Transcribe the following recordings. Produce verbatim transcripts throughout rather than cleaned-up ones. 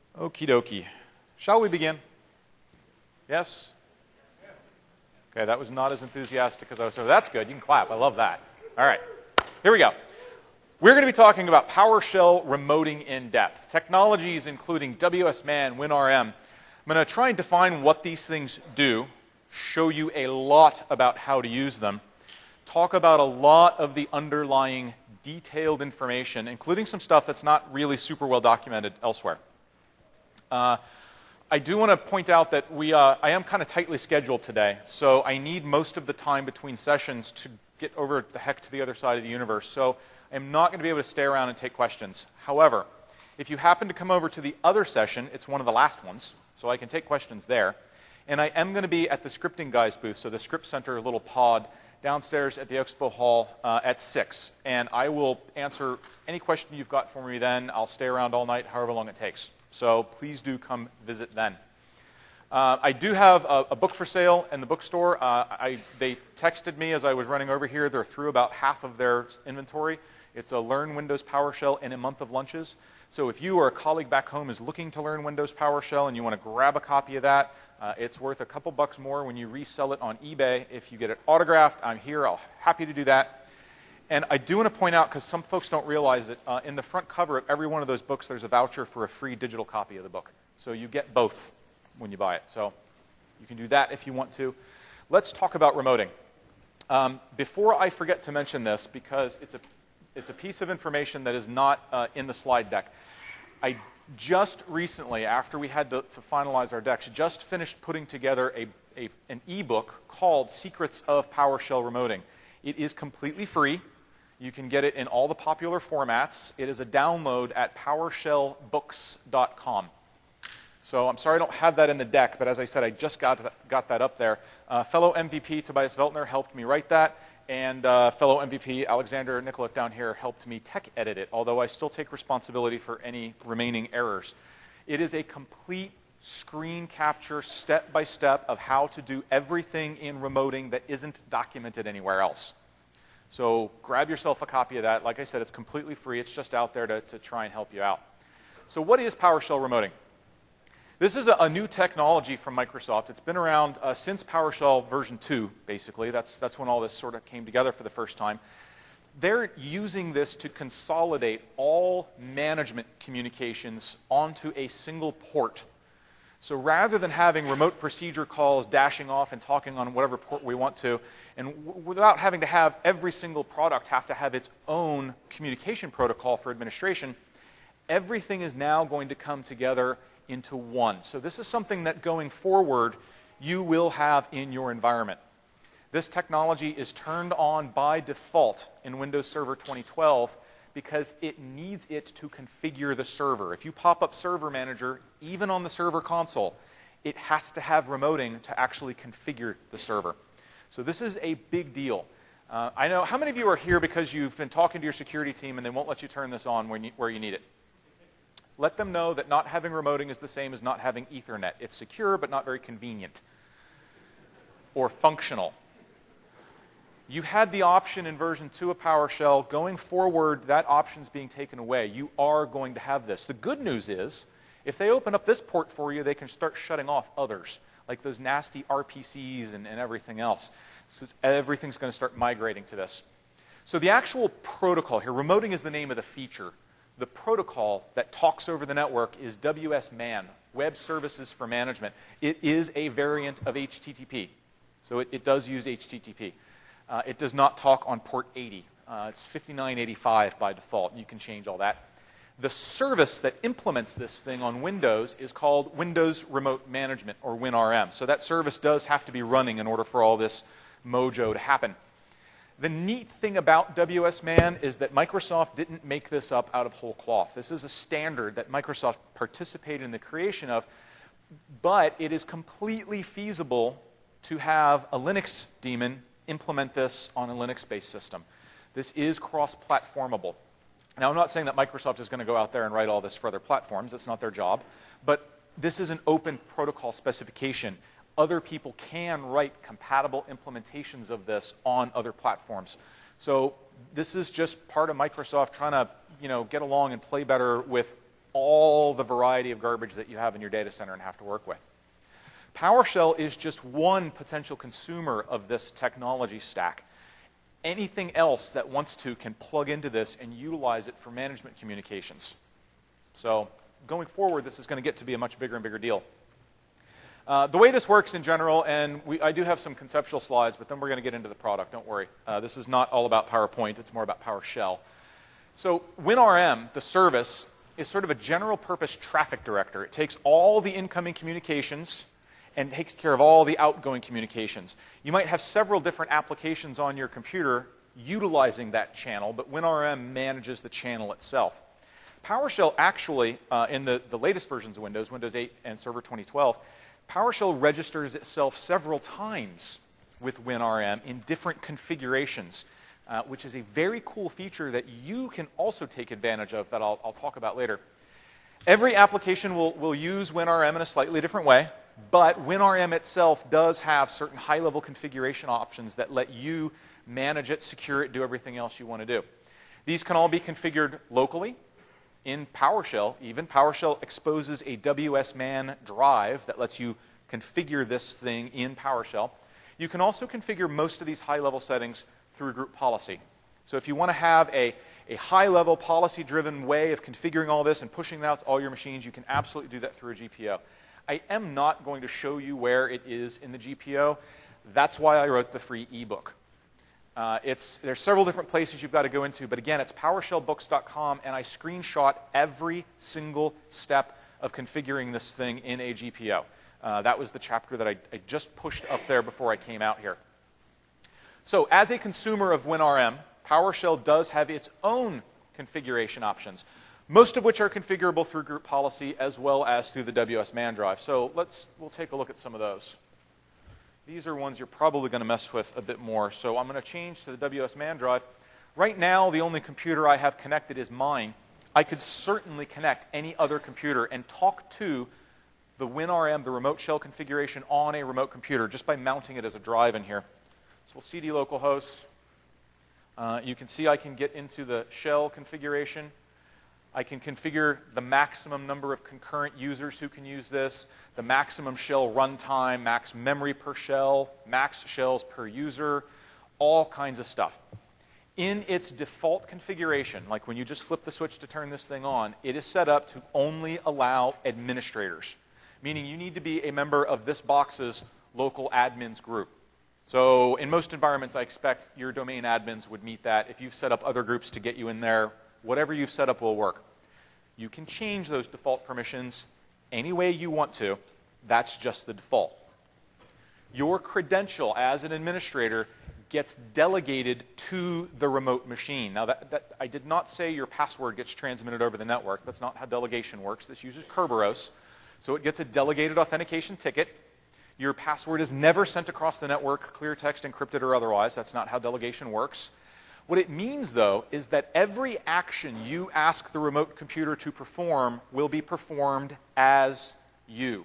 Okie dokie. Shall we begin? Yes? Okay, that was not as enthusiastic as I was. So that's good. You can clap. I love that. All right. Here we go. We're going to be talking about PowerShell remoting in depth. Technologies including W S man, WinRM. I'm going to try and define what these things do, show you a lot about how to use them, talk about a lot of the underlying detailed information, including some stuff that's not really super well documented elsewhere. Uh, I do want to point out that we, uh, I am kind of tightly scheduled today, so I need most of the time between sessions to get over the heck to the other side of the universe. So I'm not going to be able to stay around and take questions. However, if you happen to come over to the other session, it's one of the last ones, so I can take questions there. And I am going to be at the Scripting Guys booth, so the Script Center little pod downstairs at the Expo Hall uh, at six. And I will answer any question you've got for me then. I'll stay around all night, however long it takes. So please do come visit then. Uh, I do have a, a book for sale in the bookstore. Uh, I, they texted me as I was running over here. They're through about half of their inventory. It's a Learn Windows PowerShell in a Month of Lunches. So if you or a colleague back home is looking to learn Windows PowerShell and you want to grab a copy of that, uh, it's worth a couple bucks more when you resell it on eBay. If you get it autographed, I'm here. I'm happy to do that. And I do want to point out, because some folks don't realize it, uh, in the front cover of every one of those books, there's a voucher for a free digital copy of the book. So you get both when you buy it. So you can do that if you want to. Let's talk about remoting. Um, before I forget to mention this, because it's a, it's a piece of information that is not uh, in the slide deck, I just recently, after we had to, to finalize our decks, just finished putting together a, a, an ebook called Secrets of PowerShell Remoting. It is completely free. You can get it in all the popular formats. It is a download at PowerShell books dot com. So I'm sorry I don't have that in the deck, but as I said, I just got that, got that up there. Uh, fellow M V P Tobias Veltner helped me write that, and uh, fellow M V P Alexander Nicolak down here helped me tech edit it, although I still take responsibility for any remaining errors. It is a complete screen capture, step-by-step, of how to do everything in remoting that isn't documented anywhere else. So grab yourself a copy of that. Like I said, it's completely free. It's just out there to, to try and help you out. So what is PowerShell remoting? This is a, a new technology from Microsoft. It's been around uh, since PowerShell version two, basically. That's, that's when all this sort of came together for the first time. They're using this to consolidate all management communications onto a single port. So rather than having remote procedure calls dashing off and talking on whatever port we want to, and w without having to have every single product have to have its own communication protocol for administration, everything is now going to come together into one. So this is something that going forward you will have in your environment. This technology is turned on by default in Windows Server twenty twelve because it needs it to configure the server. If you pop up Server Manager, even on the server console, it has to have remoting to actually configure the server. So this is a big deal. Uh, I know, how many of you are here because you've been talking to your security team and they won't let you turn this on when you, where you need it? Let them know that not having remoting is the same as not having Ethernet. It's secure but not very convenient or functional. You had the option in version two of PowerShell. Going forward, that option's being taken away. You are going to have this. The good news is, if they open up this port for you, they can start shutting off others, like those nasty R P Cs and, and everything else. So everything's going to start migrating to this. So the actual protocol here, remoting is the name of the feature. The protocol that talks over the network is W S man, Web Services for Management. It is a variant of H T T P. So it, it does use H T T P. Uh, it does not talk on port eighty. Uh, it's fifty-nine eighty-five by default. You can change all that. The service that implements this thing on Windows is called Windows Remote Management, or WinRM. So that service does have to be running in order for all this mojo to happen. The neat thing about W S man is that Microsoft didn't make this up out of whole cloth. This is a standard that Microsoft participated in the creation of, but it is completely feasible to have a Linux daemon implement this on a Linux-based system. This is cross-platformable. Now, I'm not saying that Microsoft is going to go out there and write all this for other platforms. That's not their job. But this is an open protocol specification. Other people can write compatible implementations of this on other platforms. So this is just part of Microsoft trying to, you know, get along and play better with all the variety of garbage that you have in your data center and have to work with. PowerShell is just one potential consumer of this technology stack. Anything else that wants to can plug into this and utilize it for management communications. So going forward, this is going to get to be a much bigger and bigger deal. Uh, the way this works in general, and we, I do have some conceptual slides, but then we're going to get into the product. Don't worry. Uh, this is not all about PowerPoint. It's more about PowerShell. So WinRM, the service, is sort of a general purpose traffic director. It takes all the incoming communications and takes care of all the outgoing communications. You might have several different applications on your computer utilizing that channel, but WinRM manages the channel itself. PowerShell actually, uh, in the, the latest versions of Windows, Windows eight and Server twenty twelve, PowerShell registers itself several times with WinRM in different configurations, uh, which is a very cool feature that you can also take advantage of that I'll, I'll talk about later. Every application will, will use WinRM in a slightly different way, but WinRM itself does have certain high-level configuration options that let you manage it, secure it, do everything else you want to do. These can all be configured locally in PowerShell. Even PowerShell exposes a W S man drive that lets you configure this thing in PowerShell. You can also configure most of these high-level settings through group policy. So if you want to have a, a high-level policy-driven way of configuring all this and pushing it out to all your machines, you can absolutely do that through a G P O. I am not going to show you where it is in the G P O. That's why I wrote the free ebook. Uh, it's, there's several different places you've got to go into, but again, it's PowerShell books dot com, and I screenshot every single step of configuring this thing in a G P O. Uh, that was the chapter that I, I just pushed up there before I came out here. So as a consumer of WinRM, PowerShell does have its own configuration options, most of which are configurable through group policy as well as through the W S man drive. So let's, we'll take a look at some of those. These are ones you're probably going to mess with a bit more. So I'm going to change to the W S man drive. Right now, the only computer I have connected is mine. I could certainly connect any other computer and talk to the WinRM, the remote shell configuration, on a remote computer just by mounting it as a drive in here. So we'll cd localhost. Uh, you can see I can get into the shell configuration. I can configure the maximum number of concurrent users who can use this, the maximum shell runtime, max memory per shell, max shells per user, all kinds of stuff. In its default configuration, like when you just flip the switch to turn this thing on, it is set up to only allow administrators, meaning you need to be a member of this box's local admins group. So in most environments, I expect your domain admins would meet that. If you've set up other groups to get you in there, whatever you've set up will work. You can change those default permissions any way you want to. That's just the default. Your credential as an administrator gets delegated to the remote machine. Now, that, that, I did not say your password gets transmitted over the network. That's not how delegation works. This uses Kerberos. So it gets a delegated authentication ticket. Your password is never sent across the network, clear text, encrypted, or otherwise. That's not how delegation works. What it means, though, is that every action you ask the remote computer to perform will be performed as you.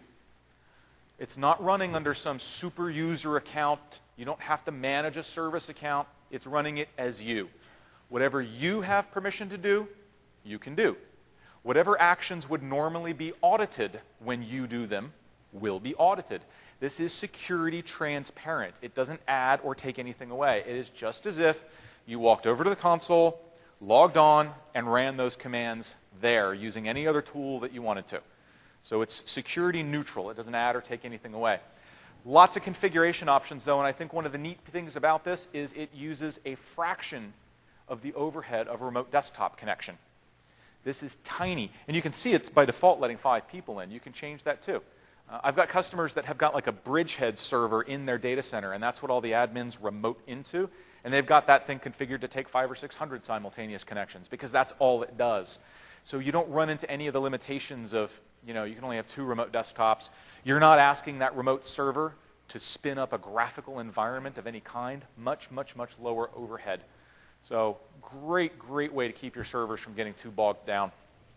It's not running under some super user account. You don't have to manage a service account. It's running it as you. Whatever you have permission to do, you can do. Whatever actions would normally be audited when you do them will be audited. This is security transparent. It doesn't add or take anything away. It is just as if you walked over to the console, logged on, and ran those commands there using any other tool that you wanted to. So it's security neutral. It doesn't add or take anything away. Lots of configuration options, though, and I think one of the neat things about this is it uses a fraction of the overhead of a remote desktop connection. This is tiny. And you can see it's by default letting five people in. You can change that, too. Uh, I've got customers that have got like a bridgehead server in their data center, and that's what all the admins remote into. And they've got that thing configured to take five or six hundred simultaneous connections because that's all it does. So you don't run into any of the limitations of, you know, you can only have two remote desktops. You're not asking that remote server to spin up a graphical environment of any kind. Much, much, much lower overhead. So great, great way to keep your servers from getting too bogged down.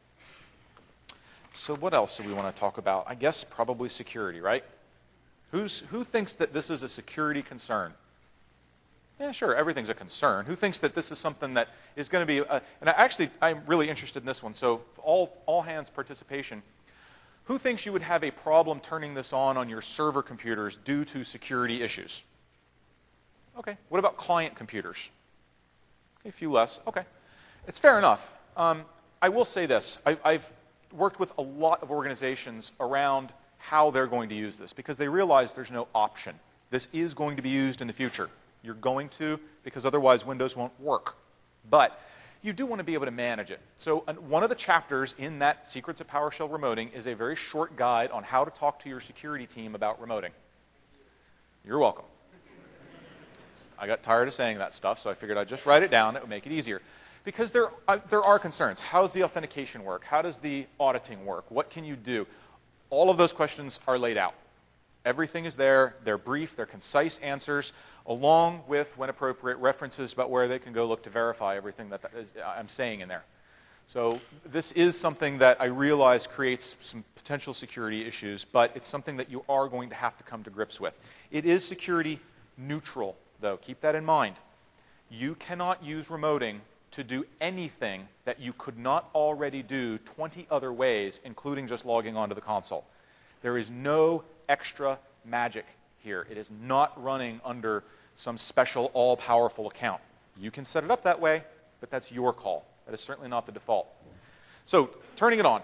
So what else do we want to talk about? I guess probably security, right? Who's, who thinks that this is a security concern? Yeah, sure, everything's a concern. Who thinks that this is something that is going to be, a, and I actually, I'm really interested in this one, so all, all hands participation. Who thinks you would have a problem turning this on on your server computers due to security issues? Okay, what about client computers? Okay, a few less, okay. It's fair enough. Um, I will say this, I, I've worked with a lot of organizations around how they're going to use this, because they realize there's no option. This is going to be used in the future. You're going to, because otherwise Windows won't work. But you do want to be able to manage it. So uh, one of the chapters in that Secrets of PowerShell Remoting is a very short guide on how to talk to your security team about remoting. You're welcome. I got tired of saying that stuff, so I figured I'd just write it down. It would make it easier. Because there, uh, there are concerns. How does the authentication work? How does the auditing work? What can you do? All of those questions are laid out. Everything is there. They're brief. They're concise answers, along with, when appropriate, references about where they can go look to verify everything that, that is, I'm saying in there. So this is something that I realize creates some potential security issues, but it's something that you are going to have to come to grips with. It is security neutral, though. Keep that in mind. You cannot use remoting to do anything that you could not already do twenty other ways, including just logging onto the console. There is no extra magic here. It is not running under some special all-powerful account. You can set it up that way, but that's your call. That is certainly not the default. So, turning it on.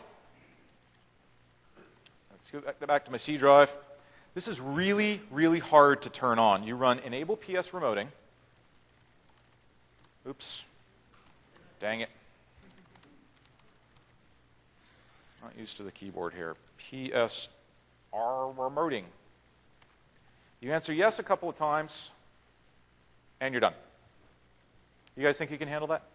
Let's go back to my C drive. This is really, really hard to turn on. You run enable P S remoting. Oops. Dang it. Not used to the keyboard here. P S R remoting. You answer yes a couple of times, and you're done. You guys think you can handle that?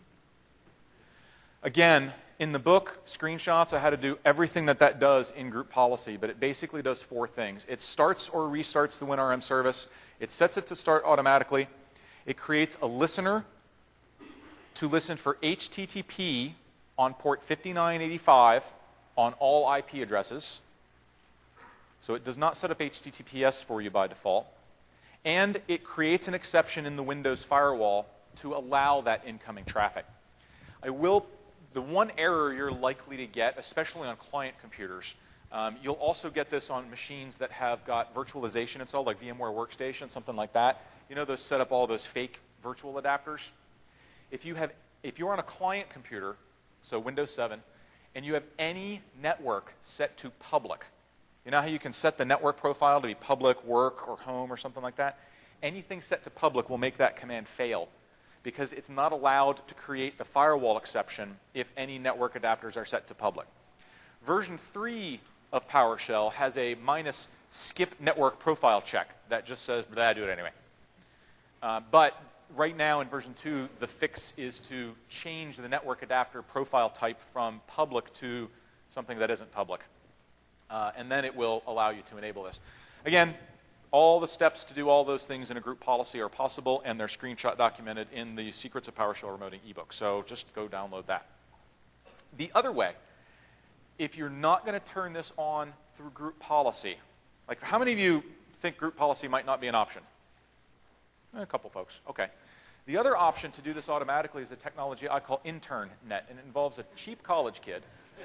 Again, in the book, screenshots, I had to do everything that that does in group policy, but it basically does four things. It starts or restarts the WinRM service. It sets it to start automatically. It creates a listener to listen for H T T P on port fifty-nine eighty-five on all I P addresses. So it does not set up H T T P S for you by default. And it creates an exception in the Windows firewall to allow that incoming traffic. I will, the one error you're likely to get, especially on client computers, um, you'll also get this on machines that have got virtualization installed, like VMware Workstation, something like that. You know, those set up all those fake virtual adapters. If you have, if you're on a client computer, so Windows seven, and you have any network set to public, you know how you can set the network profile to be public, work, or home, or something like that? Anything set to public will make that command fail, because it's not allowed to create the firewall exception if any network adapters are set to public. Version three of PowerShell has a minus skip network profile check that just says, blah, do it anyway. Uh, but right now in version two, the fix is to change the network adapter profile type from public to something that isn't public. Uh, and then it will allow you to enable this. Again, all the steps to do all those things in a group policy are possible, and they're screenshot documented in the Secrets of PowerShell Remoting ebook. So just go download that. The other way, if you're not going to turn this on through group policy, like how many of you think group policy might not be an option? A couple folks. Okay. The other option to do this automatically is a technology I call InternNet, and it involves a cheap college kid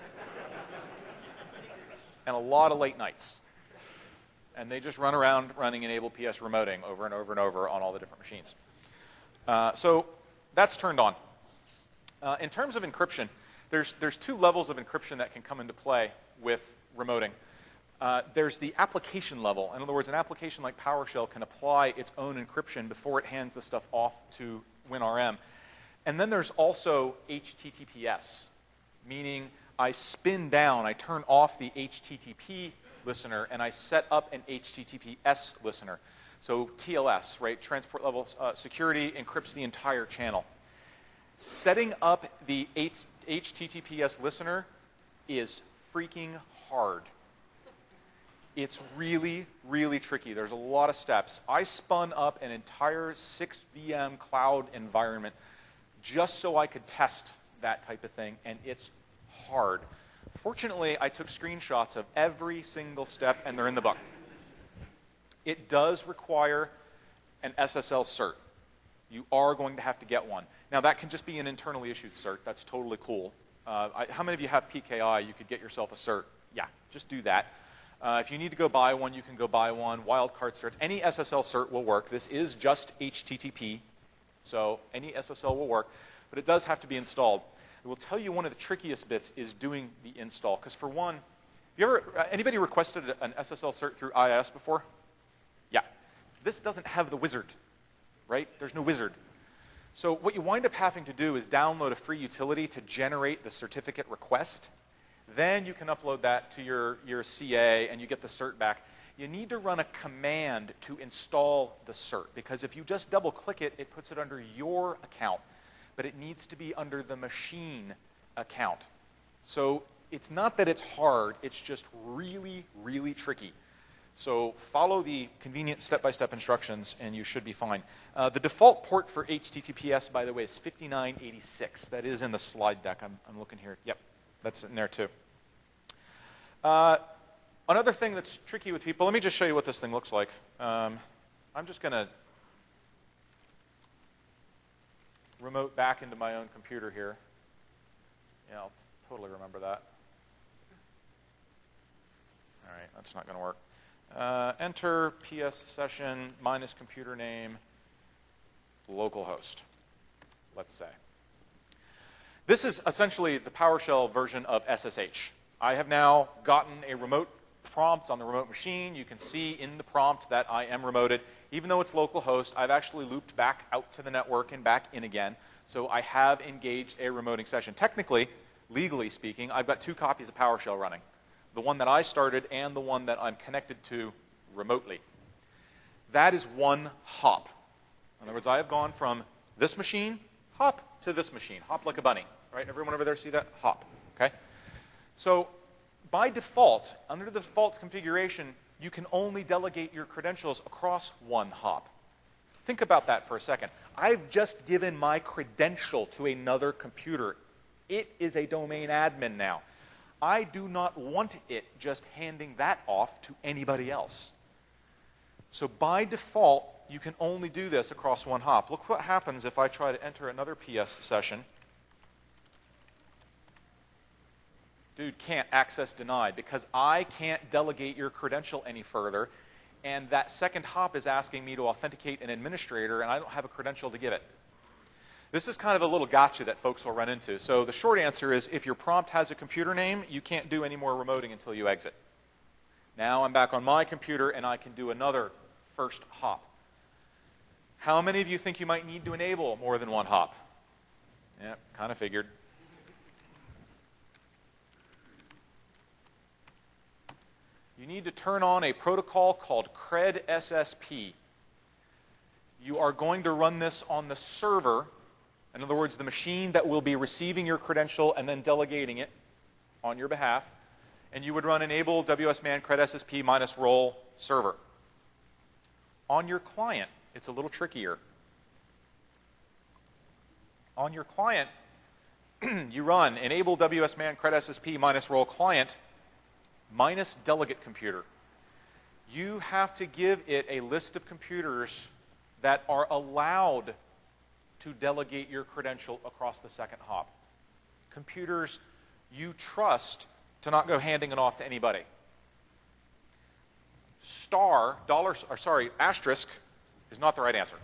and a lot of late nights. And they just run around running enable P S remoting over and over and over on all the different machines. Uh, so that's turned on. Uh, in terms of encryption, there's, there's two levels of encryption that can come into play with remoting. Uh, there's the application level. In other words, an application like PowerShell can apply its own encryption before it hands the stuff off to WinRM. And then there's also H T T P S, meaning I spin down, I turn off the H T T P listener, and I set up an H T T P S listener. So T L S, right, transport level uh, security, encrypts the entire channel. Setting up the H T T P S listener is freaking hard. It's really, really tricky. There's a lot of steps. I spun up an entire six V M cloud environment just so I could test that type of thing, and it's hard. Fortunately, I took screenshots of every single step, and they're in the book. It does require an S S L cert. you are going to have to get one. Now, that can just be an internally issued cert. That's totally cool. Uh, I, how many of you have P K I? You could get yourself a cert. Yeah, just do that. Uh, if you need to go buy one, you can go buy one. Wildcard certs. Any S S L cert will work. This is just H T T P, so any S S L will work, but it does have to be installed. I will tell you one of the trickiest bits is doing the install, because for one, have you ever, uh, anybody requested an S S L cert through I I S before? Yeah. This doesn't have the wizard, right? There's no wizard. So what you wind up having to do is download a free utility to generate the certificate request. Then you can upload that to your, your C A and you get the cert back. You need to run a command to install the cert, because if you just double click it, it puts it under your account, but it needs to be under the machine account. So it's not that it's hard, it's just really, really tricky. So follow the convenient step-by-step instructions and you should be fine. Uh, the default port for H T T P S, by the way, is fifty-nine eighty-six. That is in the slide deck. I'm, I'm looking here. Yep, that's in there too. Uh, another thing that's tricky with people, let me just show you what this thing looks like. Um, I'm just going to remote back into my own computer here. Yeah, I'll totally remember that. All right, that's not going to work. Uh, enter P S session minus computer name localhost, let's say. This is essentially the PowerShell version of S S H. I have now gotten a remote prompt on the remote machine. You can see in the prompt that I am remoted. Even though it's localhost, I've actually looped back out to the network and back in again. So I have engaged a remoting session. Technically, legally speaking, I've got two copies of PowerShell running. The one that I started and the one that I'm connected to remotely. That is one hop. In other words, I have gone from this machine, hop, to this machine. Hop like a bunny. Right? Everyone over there see that? Hop. Okay? So by default, under the default configuration, you can only delegate your credentials across one hop. Think about that for a second. I've just given my credential to another computer. It is a domain admin now. I do not want it just handing that off to anybody else. So by default, you can only do this across one hop. Look what happens if I try to enter another P S session. Dude, can't, access denied, because I can't delegate your credential any further, and that second hop is asking me to authenticate an administrator, and I don't have a credential to give it. This is kind of a little gotcha that folks will run into. So the short answer is, if your prompt has a computer name, you can't do any more remoting until you exit. Now I'm back on my computer, and I can do another first hop. How many of you think you might need to enable more than one hop? Yeah, kind of figured. You need to turn on a protocol called cred S S P. You are going to run this on the server. In other words, the machine that will be receiving your credential and then delegating it on your behalf. And you would run enable W S man cred S S P minus role server. On your client, it's a little trickier. On your client, you run enable W S man cred S S P minus role client minus delegate computer. You have to give it a list of computers that are allowed to delegate your credential across the second hop. Computers you trust to not go handing it off to anybody. Star, dollar, or sorry, asterisk is not the right answer.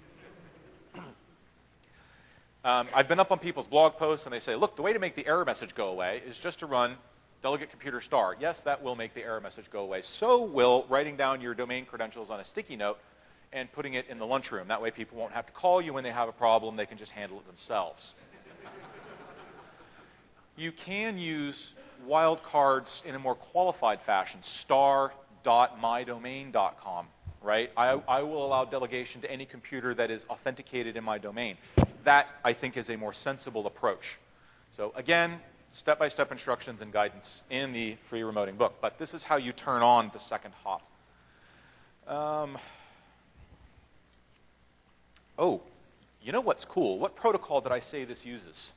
um, I've been up on people's blog posts and they say, look, the way to make the error message go away is just to run delegate computer star. Yes, that will make the error message go away. So will writing down your domain credentials on a sticky note and putting it in the lunchroom. That way people won't have to call you when they have a problem. They can just handle it themselves. You can use wildcards in a more qualified fashion, star dot my domain dot com, right? I, I will allow delegation to any computer that is authenticated in my domain. That, I think, is a more sensible approach. So again, step-by-step instructions and guidance in the free remoting book. But this is how you turn on the second hop. Um, oh, you know what's cool? What protocol did I say this uses?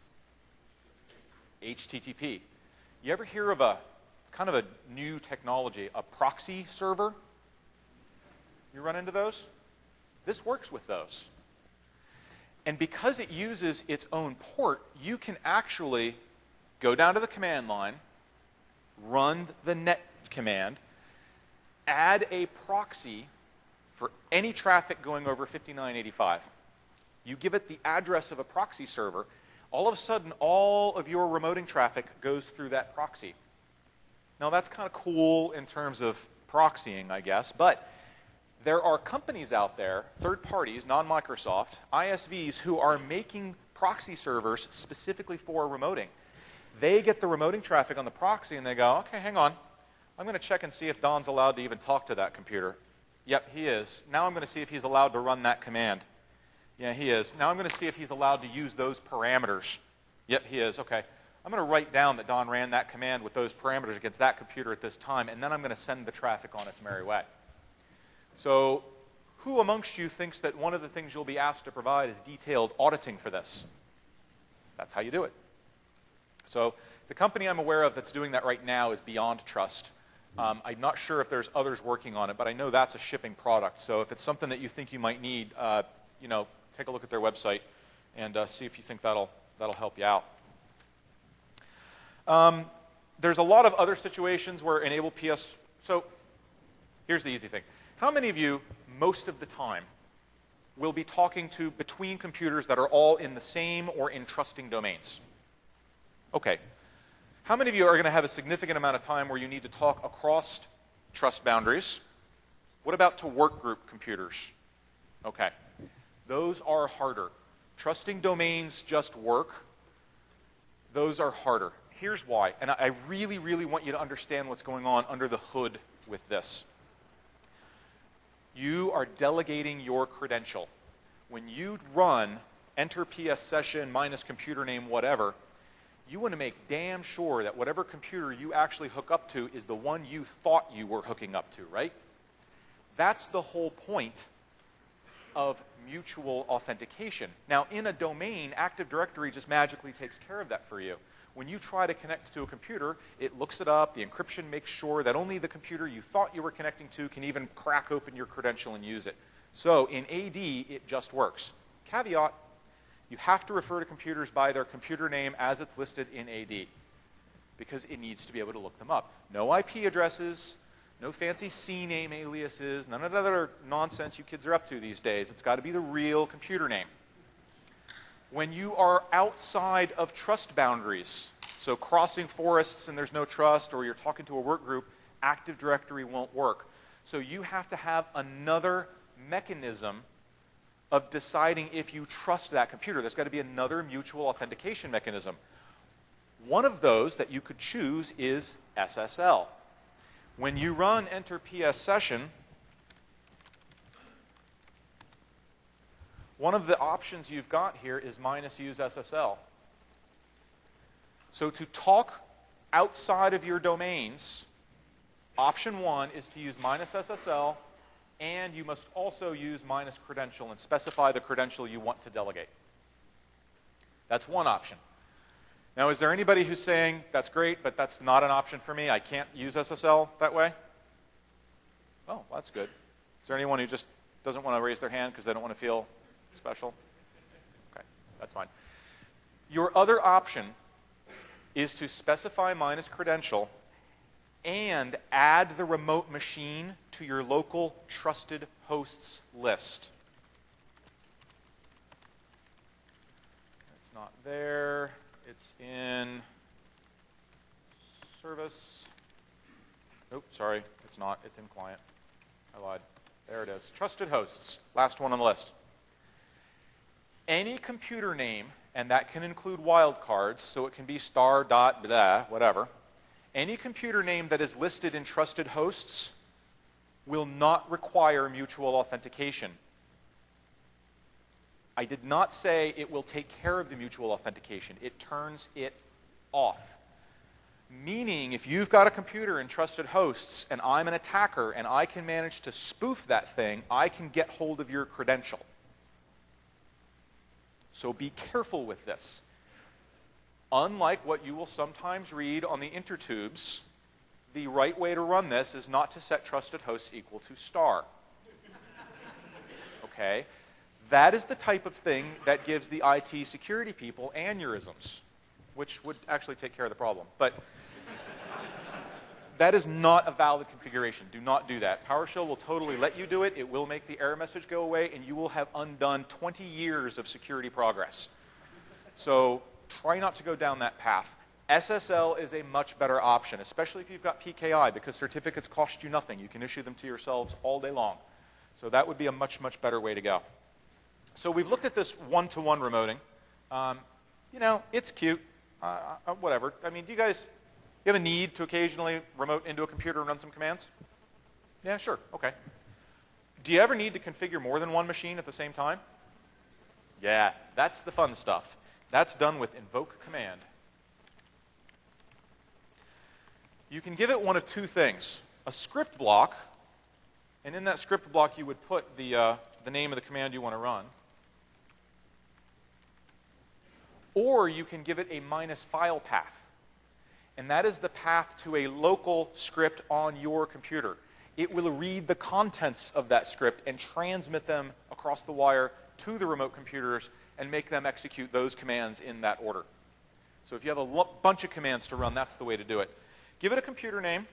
H T T P. You ever hear of a kind of a new technology, a proxy server? You run into those? This works with those. And because it uses its own port, you can actually go down to the command line, run the net command, add a proxy for any traffic going over fifty-nine eighty-five. You give it the address of a proxy server, all of a sudden all of your remoting traffic goes through that proxy. Now that's kind of cool in terms of proxying, I guess, but there are companies out there, third parties, non-Microsoft, I S Vs, who are making proxy servers specifically for remoting. They get the remoting traffic on the proxy and they go, okay, hang on. I'm going to check and see if Don's allowed to even talk to that computer. Yep, he is. Now I'm going to see if he's allowed to run that command. Yeah, he is. Now I'm going to see if he's allowed to use those parameters. Yep, he is. Okay. I'm going to write down that Don ran that command with those parameters against that computer at this time, and then I'm going to send the traffic on its merry way. So who amongst you thinks that one of the things you'll be asked to provide is detailed auditing for this? That's how you do it. So the company I'm aware of that's doing that right now is Beyond Trust. Um, I'm not sure if there's others working on it, but I know that's a shipping product. So if it's something that you think you might need, uh, you know, take a look at their website and uh, see if you think that'll, that'll help you out. Um, there's a lot of other situations where enable P S. So here's the easy thing. How many of you, most of the time, will be talking to between computers that are all in the same or in trusting domains? Okay. How many of you are going to have a significant amount of time where you need to talk across trust boundaries? What about to work group computers? Okay. Those are harder. Trusting domains just work. Those are harder. Here's why. And I really, really want you to understand what's going on under the hood with this. You are delegating your credential. When you run enter P S session minus computer name whatever, you want to make damn sure that whatever computer you actually hook up to is the one you thought you were hooking up to, right? That's the whole point of mutual authentication. Now, in a domain, Active Directory just magically takes care of that for you. When you try to connect to a computer, it looks it up, the encryption makes sure that only the computer you thought you were connecting to can even crack open your credential and use it. So in A D, it just works. Caveat, you have to refer to computers by their computer name as it's listed in A D, because it needs to be able to look them up. No I P addresses, no fancy C name aliases, none of that other nonsense you kids are up to these days. It's got to be the real computer name. When you are outside of trust boundaries, so crossing forests and there's no trust, or you're talking to a work group, Active Directory won't work. So you have to have another mechanism of deciding if you trust that computer. There's got to be another mutual authentication mechanism. One of those that you could choose is S S L. When you run enter P S session, one of the options you've got here is minus use S S L. So to talk outside of your domains, option one is to use minus S S L, and you must also use minus credential and specify the credential you want to delegate. That's one option. Now, is there anybody who's saying, that's great, but that's not an option for me, I can't use S S L that way? Oh, well, that's good. Is there anyone who just doesn't want to raise their hand because they don't want to feel special? Okay, that's fine. Your other option is to specify minus credential and add the remote machine to your local trusted hosts list. It's not there. It's in service. Nope, sorry, it's not. It's in client. I lied. There it is. Trusted hosts. Last one on the list. Any computer name, and that can include wildcards, so it can be star dot blah, whatever. Any computer name that is listed in trusted hosts will not require mutual authentication. I did not say it will take care of the mutual authentication. It turns it off. Meaning, if you've got a computer in trusted hosts and I'm an attacker and I can manage to spoof that thing, I can get hold of your credential. So be careful with this. Unlike what you will sometimes read on the intertubes, the right way to run this is not to set trusted hosts equal to star. Okay? That is the type of thing that gives the I T security people aneurysms, which would actually take care of the problem. But that is not a valid configuration. Do not do that. PowerShell will totally let you do it. It will make the error message go away, and you will have undone twenty years of security progress. So try not to go down that path. S S L is a much better option, especially if you've got P K I, because certificates cost you nothing. You can issue them to yourselves all day long. So that would be a much, much better way to go. So we've looked at this one-to-one remoting. Um, you know, it's cute. Uh, uh, whatever. I mean, do you guys... You have a need to occasionally remote into a computer and run some commands? Yeah, sure, okay. Do you ever need to configure more than one machine at the same time? Yeah, that's the fun stuff. That's done with invoke command. You can give it one of two things. A script block, and in that script block you would put the, uh, the name of the command you want to run. Or you can give it a minus file path. And that is the path to a local script on your computer. It will read the contents of that script and transmit them across the wire to the remote computers and make them execute those commands in that order. So if you have a bunch of commands to run, that's the way to do it. Give it a computer name.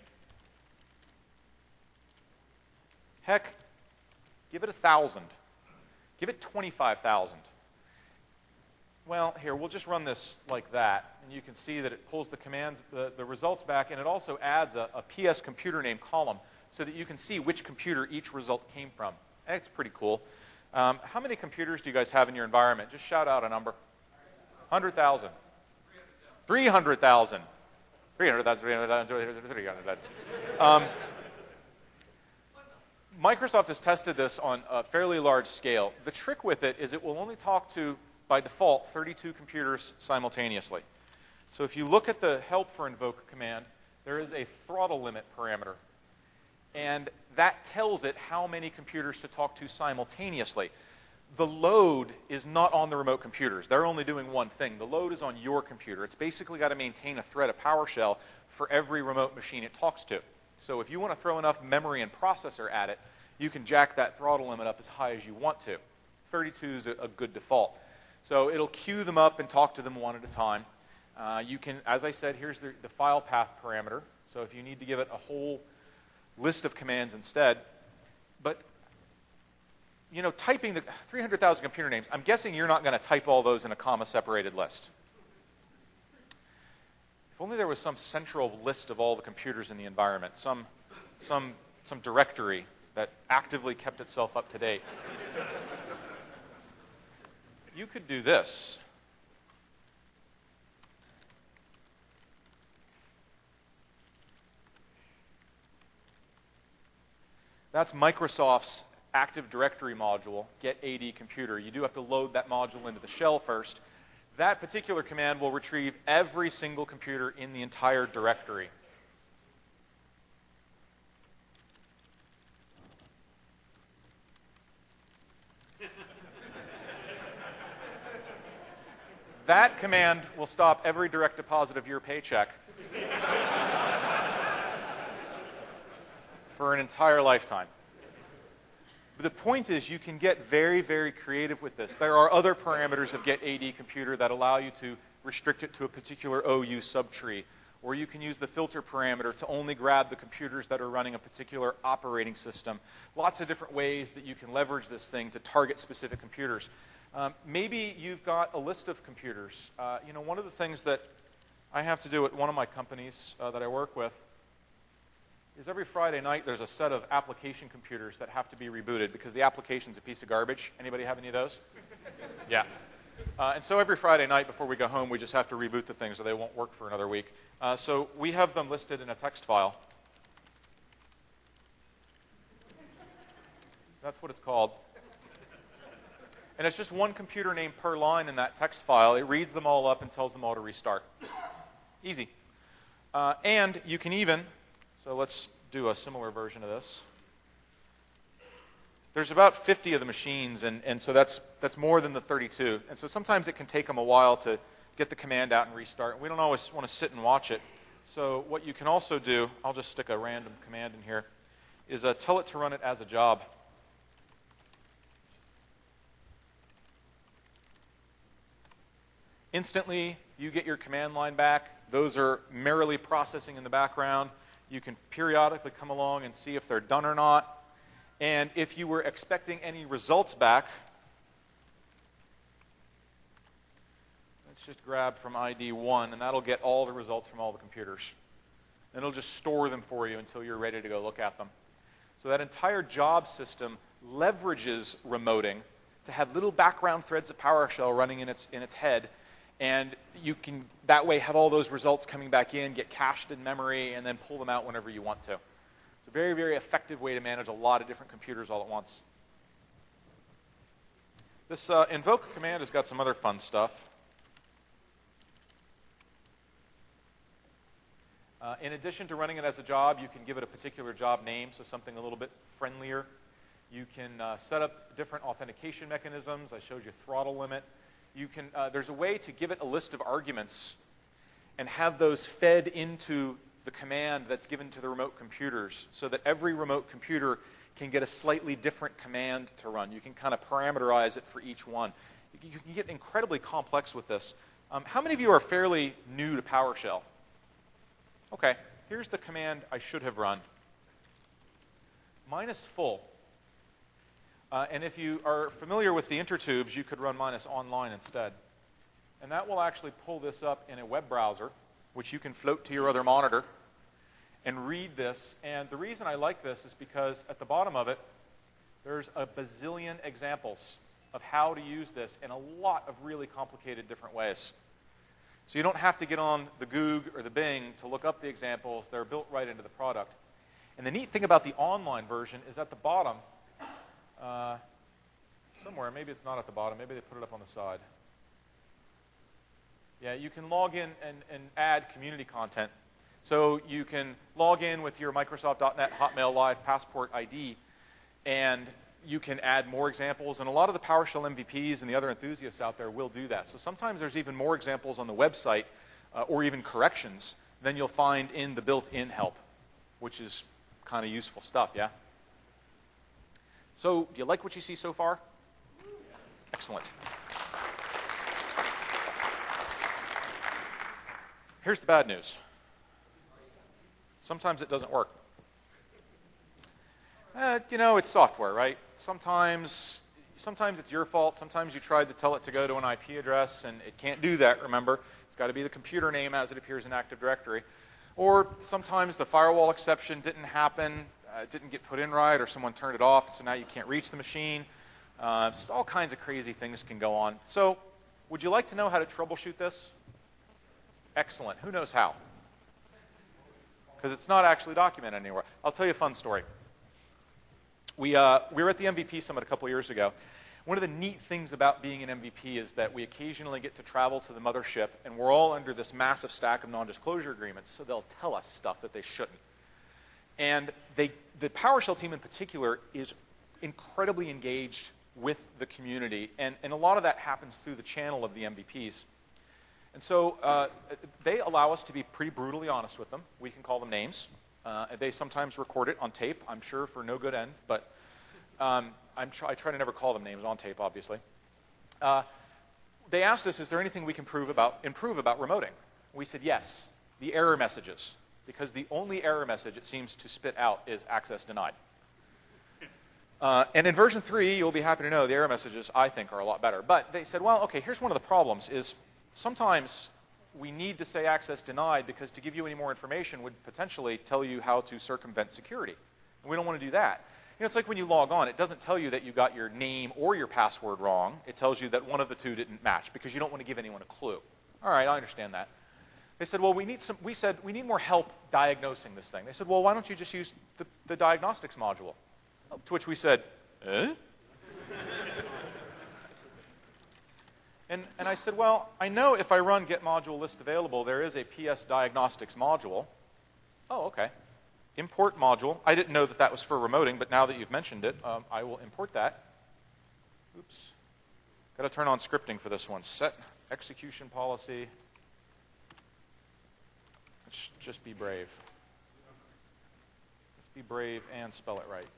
Heck, give it a thousand. Give it twenty-five thousand. Well, here, we'll just run this like that, and you can see that it pulls the commands, the, the results back, and it also adds a, a P S computer name column so that you can see which computer each result came from. That's pretty cool. Um, how many computers do you guys have in your environment? Just shout out a number. one hundred thousand. three hundred thousand. three hundred thousand, three hundred thousand, three hundred thousand. Um, Microsoft has tested this on a fairly large scale. The trick with it is it will only talk to, by default, thirty-two computers simultaneously. So if you look at the help for invoke command, there is a throttle limit parameter. And that tells it how many computers to talk to simultaneously. The load is not on the remote computers. They're only doing one thing. The load is on your computer. It's basically got to maintain a thread of PowerShell for every remote machine it talks to. So if you want to throw enough memory and processor at it, you can jack that throttle limit up as high as you want to. thirty-two is a, a good default. So it'll queue them up and talk to them one at a time. Uh, you can, as I said, here's the, the file path parameter. So if you need to give it a whole list of commands instead. But, you know, typing the three hundred thousand computer names, I'm guessing you're not going to type all those in a comma-separated list. If only there was some central list of all the computers in the environment, some, some, some directory that actively kept itself up to date. You could do this. That's Microsoft's Active Directory module, get A D computer. You do have to load that module into the shell first. That particular command will retrieve every single computer in the entire directory. That command will stop every direct deposit of your paycheck for an entire lifetime. But the point is you can get very, very creative with this. There are other parameters of get A D computer that allow you to restrict it to a particular O U subtree. Or you can use the filter parameter to only grab the computers that are running a particular operating system. Lots of different ways that you can leverage this thing to target specific computers. Um, maybe you've got a list of computers. Uh, you know, one of the things that I have to do at one of my companies uh, that I work with is every Friday night there's a set of application computers that have to be rebooted because the application's a piece of garbage. Anybody have any of those? Yeah. Uh, and so every Friday night before we go home, we just have to reboot the things or they won't work for another week. Uh, so we have them listed in a text file. That's what it's called. And it's just one computer name per line in that text file. It reads them all up and tells them all to restart. Easy. Uh, and you can even, so let's do a similar version of this. There's about fifty of the machines, and, and so that's, that's more than the thirty-two. And so sometimes it can take them a while to get the command out and restart. We don't always want to sit and watch it. So what you can also do, I'll just stick a random command in here, is uh, tell it to run it as a job. Instantly, you get your command line back. Those are merrily processing in the background. You can periodically come along and see if they're done or not. And if you were expecting any results back, let's just grab from I D one, and that'll get all the results from all the computers. And it'll just store them for you until you're ready to go look at them. So that entire job system leverages remoting to have little background threads of PowerShell running in its, in its head. And you can, that way, have all those results coming back in, get cached in memory, and then pull them out whenever you want to. It's a very, very effective way to manage a lot of different computers all at once. This uh, invoke command has got some other fun stuff. Uh, in addition to running it as a job, you can give it a particular job name, so something a little bit friendlier. You can uh, set up different authentication mechanisms. I showed you throttle limit. You can, uh, there's a way to give it a list of arguments and have those fed into the command that's given to the remote computers so that every remote computer can get a slightly different command to run. You can kind of parameterize it for each one. You can get incredibly complex with this. Um, how many of you are fairly new to PowerShell? Okay, here's the command I should have run. Minus full. Uh, and if you are familiar with the intertubes, you could run minus online instead. And that will actually pull this up in a web browser, which you can float to your other monitor and read this. And the reason I like this is because at the bottom of it, there's a bazillion examples of how to use this in a lot of really complicated different ways. So you don't have to get on the Goog or the Bing to look up the examples. They're built right into the product. And the neat thing about the online version is at the bottom, uh, somewhere, maybe it's not at the bottom, maybe they put it up on the side. Yeah, you can log in and, and add community content. So you can log in with your Microsoft dot net Hotmail Live Passport I D, and you can add more examples. And a lot of the PowerShell M V Ps and the other enthusiasts out there will do that. So sometimes there's even more examples on the website, uh, or even corrections, than you'll find in the built-in help, which is kind of useful stuff, yeah? So, do you like what you see so far? Excellent. Here's the bad news. Sometimes it doesn't work. Uh, you know, it's software, right? Sometimes, sometimes it's your fault. Sometimes you tried to tell it to go to an I P address, and it can't do that, remember? It's got to be the computer name as it appears in Active Directory. Or sometimes the firewall exception didn't happen. Uh, it didn't get put in right, or someone turned it off, so now you can't reach the machine. Uh, all kinds of crazy things can go on. So, would you like to know how to troubleshoot this? Excellent. Who knows how? Because it's not actually documented anywhere. I'll tell you a fun story. We, uh, we were at the M V P Summit a couple years ago. One of the neat things about being an M V P is that we occasionally get to travel to the mothership, and we're all under this massive stack of non-disclosure agreements, so they'll tell us stuff that they shouldn't. And they, the PowerShell team in particular is incredibly engaged with the community, and, and a lot of that happens through the channel of the M V Ps. And so uh, they allow us to be pretty brutally honest with them. We can call them names. Uh, they sometimes record it on tape, I'm sure for no good end, but um, I'm tr I try to never call them names on tape, obviously. Uh, they asked us, is there anything we can prove about, improve about remoting? We said yes, the error messages. Because the only error message it seems to spit out is access denied. Uh, and in version three, you'll be happy to know the error messages, I think, are a lot better. But they said, well, okay, here's one of the problems is sometimes we need to say access denied because to give you any more information would potentially tell you how to circumvent security. And we don't want to do that. You know, it's like when you log on, it doesn't tell you that you got your name or your password wrong. It tells you that one of the two didn't match because you don't want to give anyone a clue. All right, I understand that. They said, well, we need some, we said, we need more help diagnosing this thing. They said, well, why don't you just use the, the diagnostics module? To which we said, eh? and, and I said, well, I know if I run get module list available, there is a P S diagnostics module. Oh, okay. Import module. I didn't know that that was for remoting, but now that you've mentioned it, um, I will import that. Oops. Got to turn on scripting for this one. Set execution policy. Let's just be brave. Let's be brave and spell it right.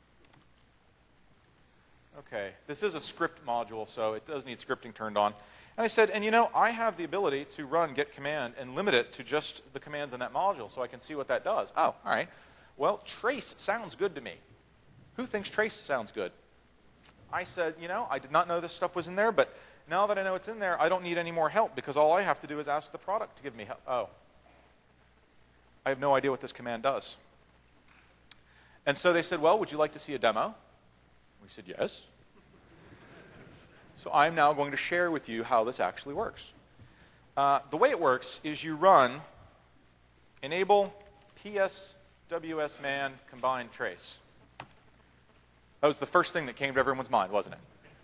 Okay, this is a script module, so it does need scripting turned on. And I said, and you know, I have the ability to run get command and limit it to just the commands in that module so I can see what that does. Oh, all right. Well, trace sounds good to me. Who thinks trace sounds good? I said, you know, I did not know this stuff was in there, but now that I know it's in there, I don't need any more help because all I have to do is ask the product to give me help. Oh. I have no idea what this command does. And so they said, well, would you like to see a demo? We said, yes. So I'm now going to share with you how this actually works. Uh, the way it works is you run enable pswsman combine trace. That was the first thing that came to everyone's mind, wasn't it?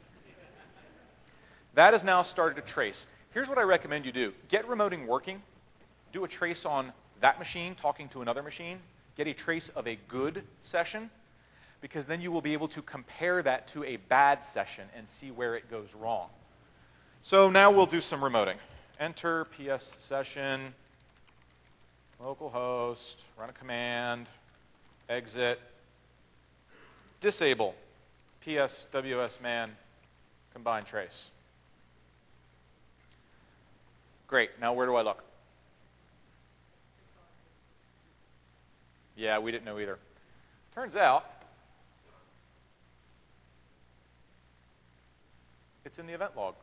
That has now started to trace. Here's what I recommend you do. Get remoting working. Do a trace on that machine talking to another machine. Get a trace of a good session, because then you will be able to compare that to a bad session and see where it goes wrong. So now we'll do some remoting. Enter ps session, localhost, run a command, exit, disable pswsman combine trace. Great. Now where do I look? Yeah, we didn't know either. Turns out it's in the event log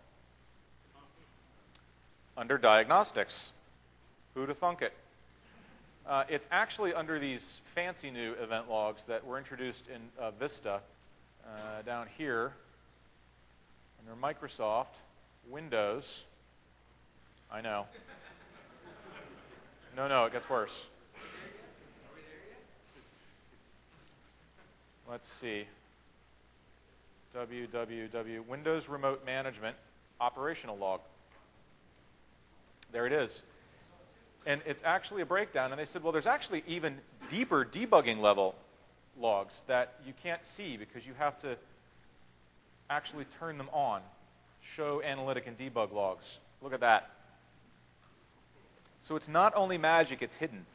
under diagnostics. Who'd have thunk it? Uh, it's actually under these fancy new event logs that were introduced in uh, Vista uh, down here under Microsoft, Windows. I know. No, no, it gets worse. Let's see. www, Windows Remote Management Operational Log. There it is. And it's actually a breakdown. And they said, well, there's actually even deeper debugging level logs that you can't see because you have to actually turn them on. Show analytic and debug logs. Look at that. So it's not only magic, it's hidden.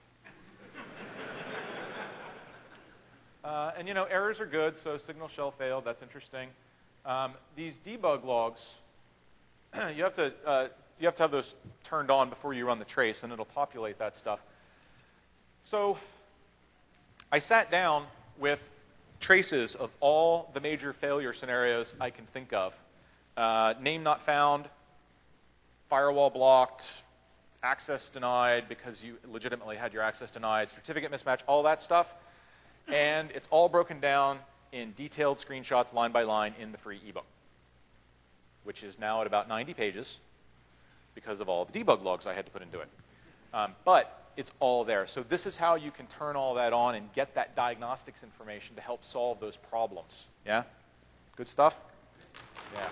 Uh, and, you know, errors are good, so signal shell failed. That's interesting. Um, these debug logs, you have to uh, you have to have those turned on before you run the trace, and it'll populate that stuff. So I sat down with traces of all the major failure scenarios I can think of. Uh, name not found, firewall blocked, access denied because you legitimately had your access denied, certificate mismatch, all that stuff. And it's all broken down in detailed screenshots line by line in the free ebook, which is now at about ninety pages because of all the debug logs I had to put into it. Um, but it's all there. So this is how you can turn all that on and get that diagnostics information to help solve those problems. Yeah? Good stuff? Yeah.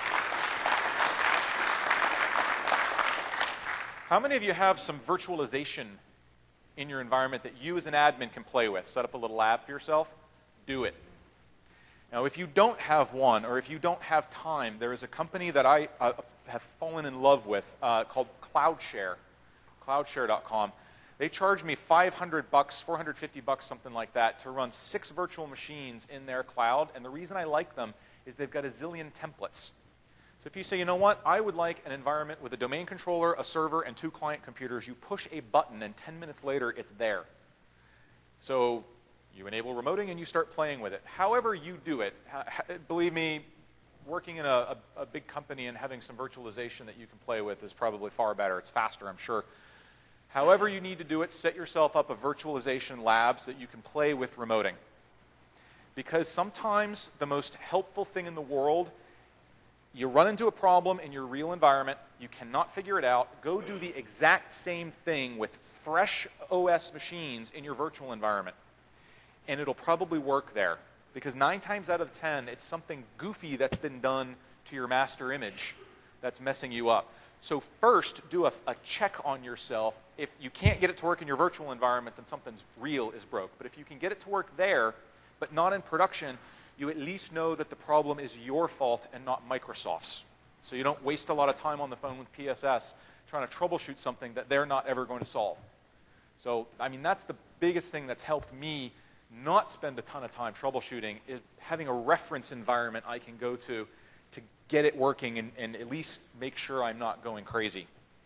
How many of you have some virtualization in your environment that you as an admin can play with? Set up a little lab for yourself. Do it. Now, if you don't have one, or if you don't have time, there is a company that I uh, have fallen in love with uh, called CloudShare, cloudshare dot com. They charge me five hundred bucks, four hundred fifty bucks, something like that, to run six virtual machines in their cloud. And the reason I like them is they've got a zillion templates. So if you say, you know what, I would like an environment with a domain controller, a server, and two client computers, you push a button, and ten minutes later, it's there. So you enable remoting, and you start playing with it. However you do it, believe me, working in a, a, a big company and having some virtualization that you can play with is probably far better. It's faster, I'm sure. However you need to do it, set yourself up a virtualization labs that you can play with remoting. Because sometimes the most helpful thing in the world, you run into a problem in your real environment, you cannot figure it out, go do the exact same thing with fresh O S machines in your virtual environment. And it'll probably work there. Because nine times out of ten, it's something goofy that's been done to your master image that's messing you up. So first, do a, a check on yourself. If you can't get it to work in your virtual environment, then something's real is broke. But if you can get it to work there, but not in production, you at least know that the problem is your fault and not Microsoft's. So you don't waste a lot of time on the phone with P S S trying to troubleshoot something that they're not ever going to solve. So, I mean, that's the biggest thing that's helped me not spend a ton of time troubleshooting, is having a reference environment I can go to to get it working and, and at least make sure I'm not going crazy.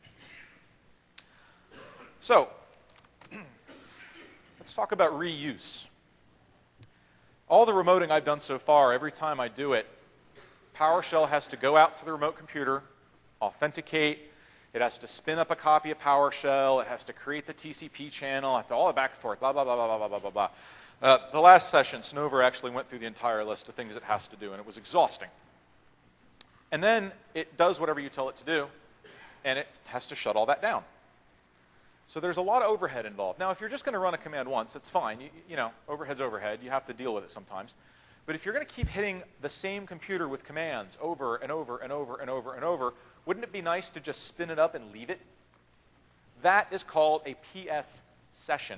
So, let's talk about reuse. All the remoting I've done so far, every time I do it, PowerShell has to go out to the remote computer, authenticate, it has to spin up a copy of PowerShell, it has to create the T C P channel, it has to all the back and forth, blah, blah, blah, blah, blah, blah, blah, blah. Uh, the last session, Snover actually went through the entire list of things it has to do, and it was exhausting. And then it does whatever you tell it to do, and it has to shut all that down. So there's a lot of overhead involved. Now, if you're just going to run a command once, it's fine. You, you know, overhead's overhead. You have to deal with it sometimes. But if you're going to keep hitting the same computer with commands over and over and over and over and over, wouldn't it be nice to just spin it up and leave it? That is called a P S session.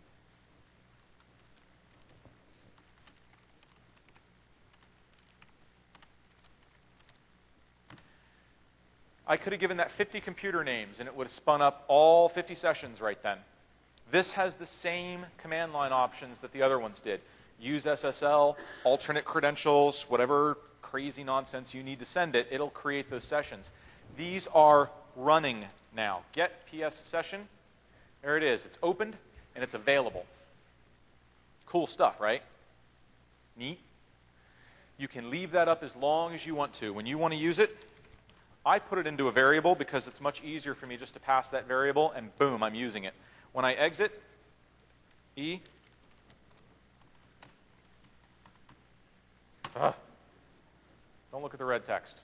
I could have given that fifty computer names, and it would have spun up all fifty sessions right then. This has the same command line options that the other ones did. Use S S L, alternate credentials, whatever crazy nonsense you need to send it, it'll create those sessions. These are running now. Get P S session. There it is. It's opened, and it's available. Cool stuff, right? Neat. You can leave that up as long as you want to. When you want to use it, I put it into a variable because it's much easier for me just to pass that variable, and boom, I'm using it. When I exit, E. Ugh. Don't look at the red text.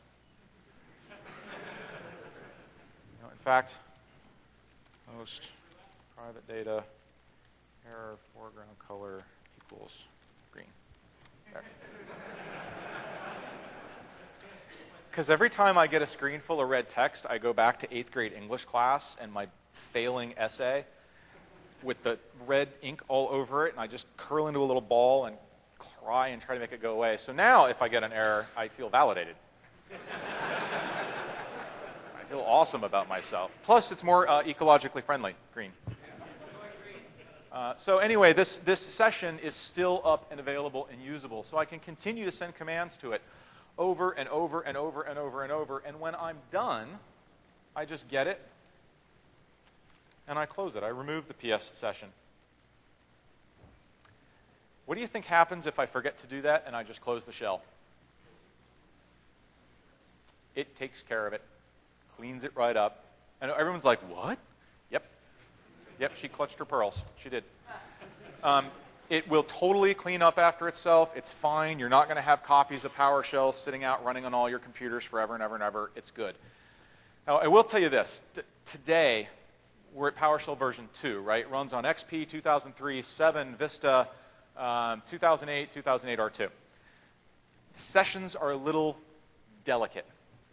No, in fact, most private data error foreground color equals green. There. Because every time I get a screen full of red text, I go back to eighth grade English class and my failing essay with the red ink all over it, and I just curl into a little ball and cry and try to make it go away. So now if I get an error, I feel validated. I feel awesome about myself. Plus, it's more uh, ecologically friendly, green. Uh, so anyway, this, this session is still up and available and usable, so I can continue to send commands to it over and over and over and over and over. And when I'm done, I just get it, and I close it. I remove the P S session. What do you think happens if I forget to do that and I just close the shell? It takes care of it, cleans it right up. And everyone's like, what? Yep. Yep, she clutched her pearls. She did. Um, It will totally clean up after itself. It's fine. You're not going to have copies of PowerShell sitting out running on all your computers forever and ever and ever. It's good. Now, I will tell you this. T today, we're at PowerShell version two, right? It runs on X P, two thousand three, seven, Vista, um, two thousand eight, two thousand eight R two. Sessions are a little delicate.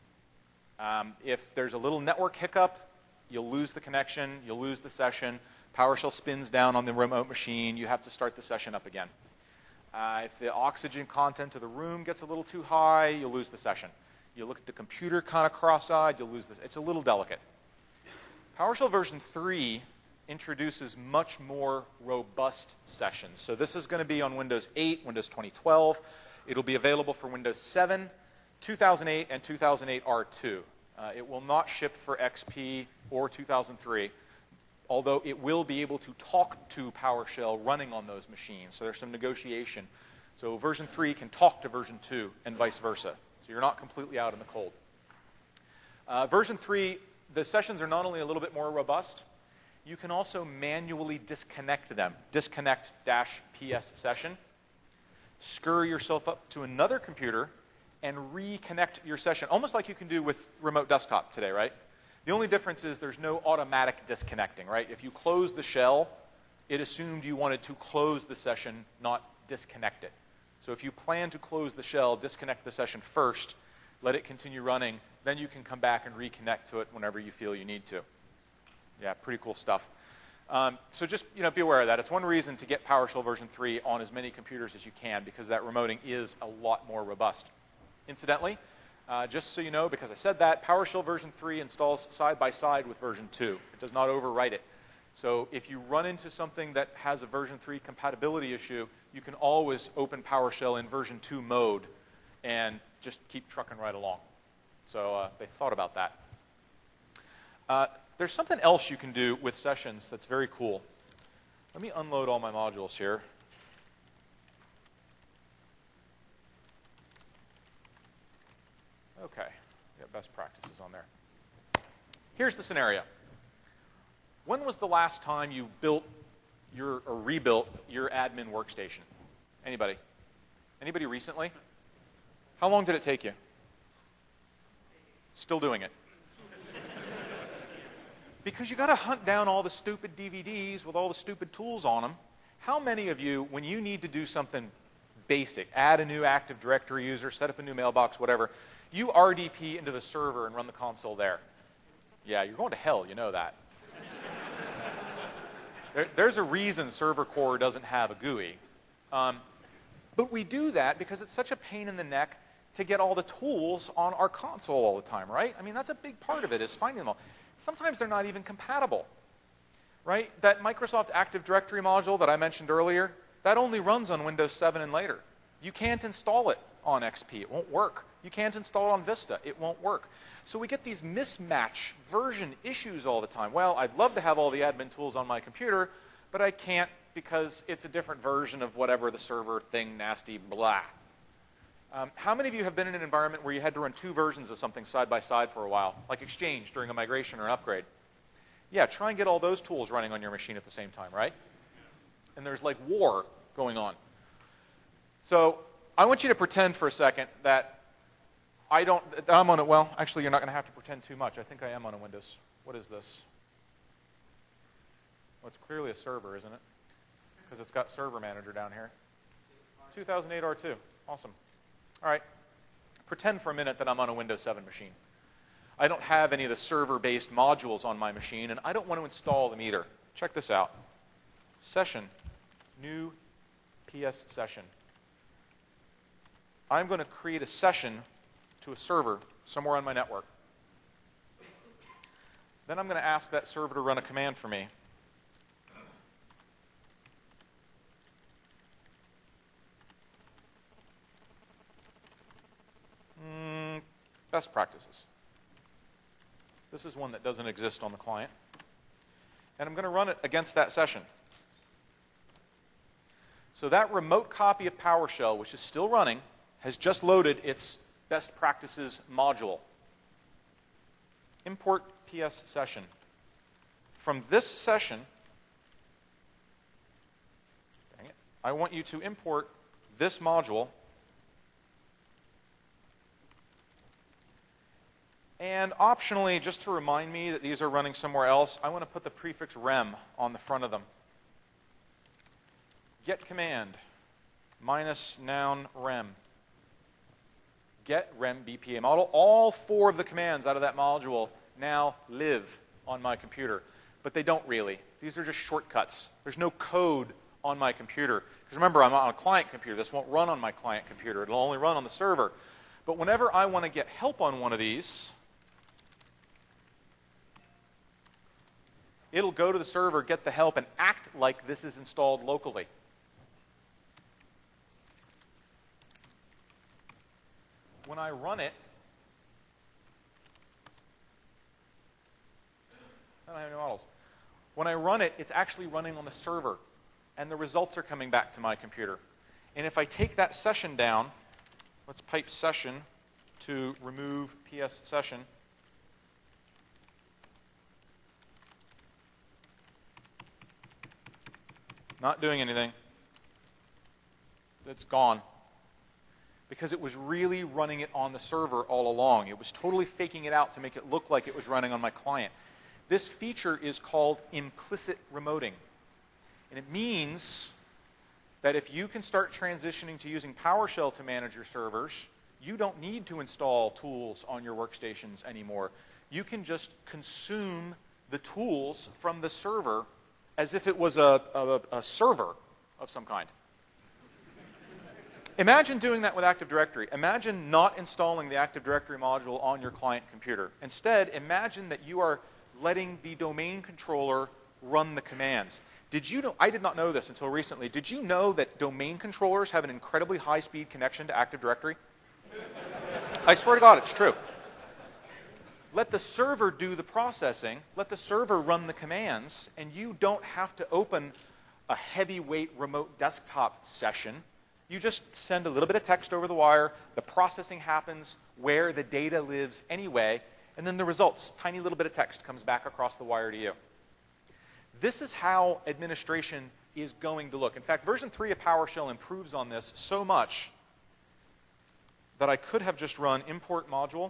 Um, if there's a little network hiccup, you'll lose the connection, you'll lose the session. PowerShell spins down on the remote machine. You have to start the session up again. Uh, if the oxygen content of the room gets a little too high, you'll lose the session. You look at the computer kind of cross-eyed, you'll lose this. It's a little delicate. PowerShell version three introduces much more robust sessions. So this is going to be on Windows eight, Windows twenty twelve. It'll be available for Windows seven, two thousand eight, and two thousand eight R two. Uh, it will not ship for X P or two thousand three. Although it will be able to talk to PowerShell running on those machines. So there's some negotiation. So version three can talk to version two and vice versa. So you're not completely out in the cold. Uh, version three, the sessions are not only a little bit more robust, you can also manually disconnect them. Disconnect dash P S session. Scurry yourself up to another computer and reconnect your session. Almost like you can do with remote desktop today, right? The only difference is there's no automatic disconnecting, right? If you close the shell, it assumed you wanted to close the session, not disconnect it. So if you plan to close the shell, disconnect the session first, let it continue running, then you can come back and reconnect to it whenever you feel you need to. Yeah, pretty cool stuff. Um, so just you know, be aware of that. It's one reason to get PowerShell version three on as many computers as you can, because that remoting is a lot more robust. Incidentally, Uh, just so you know, because I said that, PowerShell version three installs side by side with version two. It does not overwrite it. So if you run into something that has a version three compatibility issue, you can always open PowerShell in version two mode and just keep trucking right along. So uh, they thought about that. Uh, there's something else you can do with sessions that's very cool. Let me unload all my modules here. Okay, got best practices on there. Here's the scenario. When was the last time you built your, or rebuilt your admin workstation? Anybody? Anybody recently? How long did it take you? Still doing it. Because you got to hunt down all the stupid D V Ds with all the stupid tools on them. How many of you, when you need to do something basic, add a new Active Directory user, set up a new mailbox, whatever, you R D P into the server and run the console there? Yeah, you're going to hell, you know that. there, there's a reason Server Core doesn't have a G U I. Um, but we do that because it's such a pain in the neck to get all the tools on our console all the time, right? I mean, that's a big part of it, is finding them all. Sometimes they're not even compatible, right? That Microsoft Active Directory module that I mentioned earlier, that only runs on Windows seven and later. You can't install it on X P. It won't work. You can't install it on Vista. It won't work. So we get these mismatch version issues all the time. Well, I'd love to have all the admin tools on my computer, but I can't because it's a different version of whatever the server thing, nasty, blah. Um, how many of you have been in an environment where you had to run two versions of something side by side for a while, like Exchange during a migration or an upgrade? Yeah, try and get all those tools running on your machine at the same time, right? And there's like war going on. So I want you to pretend for a second that I don't, that I'm on it. Well, actually, you're not going to have to pretend too much. I think I am on a Windows. What is this? Well, it's clearly a server, isn't it? Because it's got Server Manager down here. two thousand eight R two. Awesome. All right. Pretend for a minute that I'm on a Windows seven machine. I don't have any of the server-based modules on my machine, and I don't want to install them either. Check this out. Session, new P S session. I'm going to create a session to a server somewhere on my network. Then I'm going to ask that server to run a command for me. Mm, best practices. This is one that doesn't exist on the client. And I'm going to run it against that session. So that remote copy of PowerShell, which is still running, has just loaded its best practices module. Import P S session. From this session, dang it, I want you to import this module. And optionally, just to remind me that these are running somewhere else, I want to put the prefix rem on the front of them. Get command minus noun rem. Get rem B P A model. All four of the commands out of that module now live on my computer. But they don't really. These are just shortcuts. There's no code on my computer. Because remember, I'm on a client computer. This won't run on my client computer. It'll only run on the server. But whenever I want to get help on one of these, it'll go to the server, get the help, and act like this is installed locally. When I run it, I don't have any models. When I run it, it's actually running on the server, and the results are coming back to my computer. And if I take that session down, let's pipe session to remove P S session. Not doing anything. It's gone. Because it was really running it on the server all along. It was totally faking it out to make it look like it was running on my client. This feature is called implicit remoting. And it means that if you can start transitioning to using PowerShell to manage your servers, you don't need to install tools on your workstations anymore. You can just consume the tools from the server as if it was a, a, a server of some kind. Imagine doing that with Active Directory. Imagine not installing the Active Directory module on your client computer. Instead, imagine that you are letting the domain controller run the commands. Did you know, I did not know this until recently, did you know that domain controllers have an incredibly high-speed connection to Active Directory? I swear to God, it's true. let the server do the processing, let the server run the commands, and you don't have to open a heavyweight remote desktop session. You just send a little bit of text over the wire, the processing happens where the data lives anyway, and then the results, tiny little bit of text, comes back across the wire to you. This is how administration is going to look. In fact, version three of PowerShell improves on this so much that I could have just run import module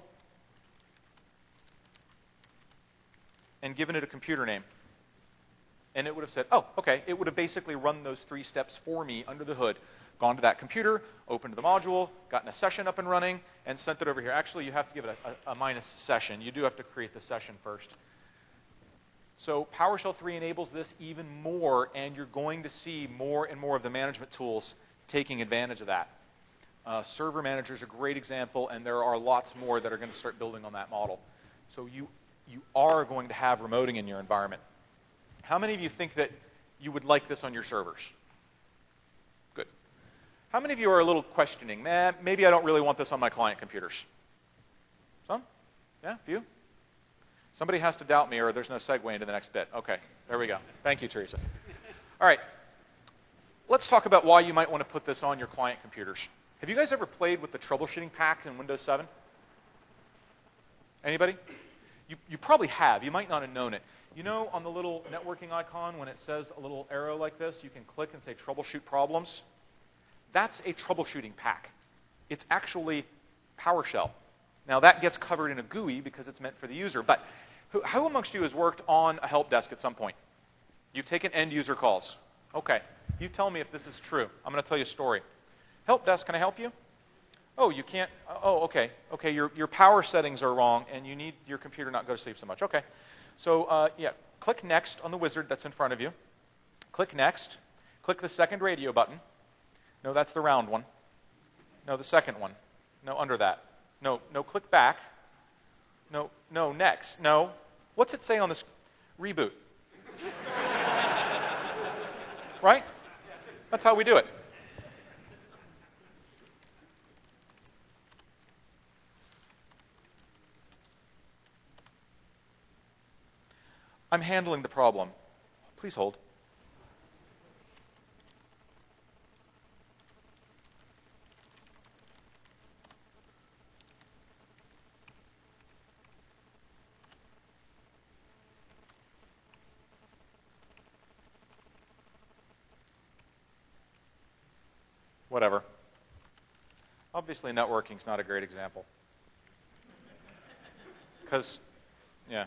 and given it a computer name. And it would have said, oh, okay, it would have basically run those three steps for me under the hood. Gone to that computer, opened the module, gotten a session up and running, and sent it over here. Actually, you have to give it a, a, a minus session. You do have to create the session first. So PowerShell three enables this even more, and you're going to see more and more of the management tools taking advantage of that. Uh, Server Manager is a great example, and there are lots more that are going to start building on that model. So you, you are going to have remoting in your environment. How many of you think that you would like this on your servers? Good. How many of you are a little questioning, nah, maybe I don't really want this on my client computers? Some? Yeah, a few? Somebody has to doubt me or there's no segue into the next bit. Okay, there we go. Thank you, Teresa. All right. Let's talk about why you might want to put this on your client computers. Have you guys ever played with the troubleshooting pack in Windows seven? Anybody? You, you probably have. You might not have known it. You know on the little networking icon when it says a little arrow like this, you can click and say troubleshoot problems? That's a troubleshooting pack. It's actually PowerShell. Now that gets covered in a G U I because it's meant for the user, but who, who amongst you has worked on a help desk at some point? You've taken end user calls. Okay, you tell me if this is true. I'm going to tell you a story. Help desk, can I help you? Oh, you can't, oh, okay, okay, your, your power settings are wrong and you need your computer not go to sleep so much. Okay, so uh, yeah, click next on the wizard that's in front of you. Click next, click the second radio button. No, that's the round one. No, the second one. No, under that. No, no, click back. No, no, next. No. What's it say on this? Reboot. Right? That's how we do it. I'm handling the problem. Please hold. Whatever. Obviously, networking is not a great example. Because, yeah.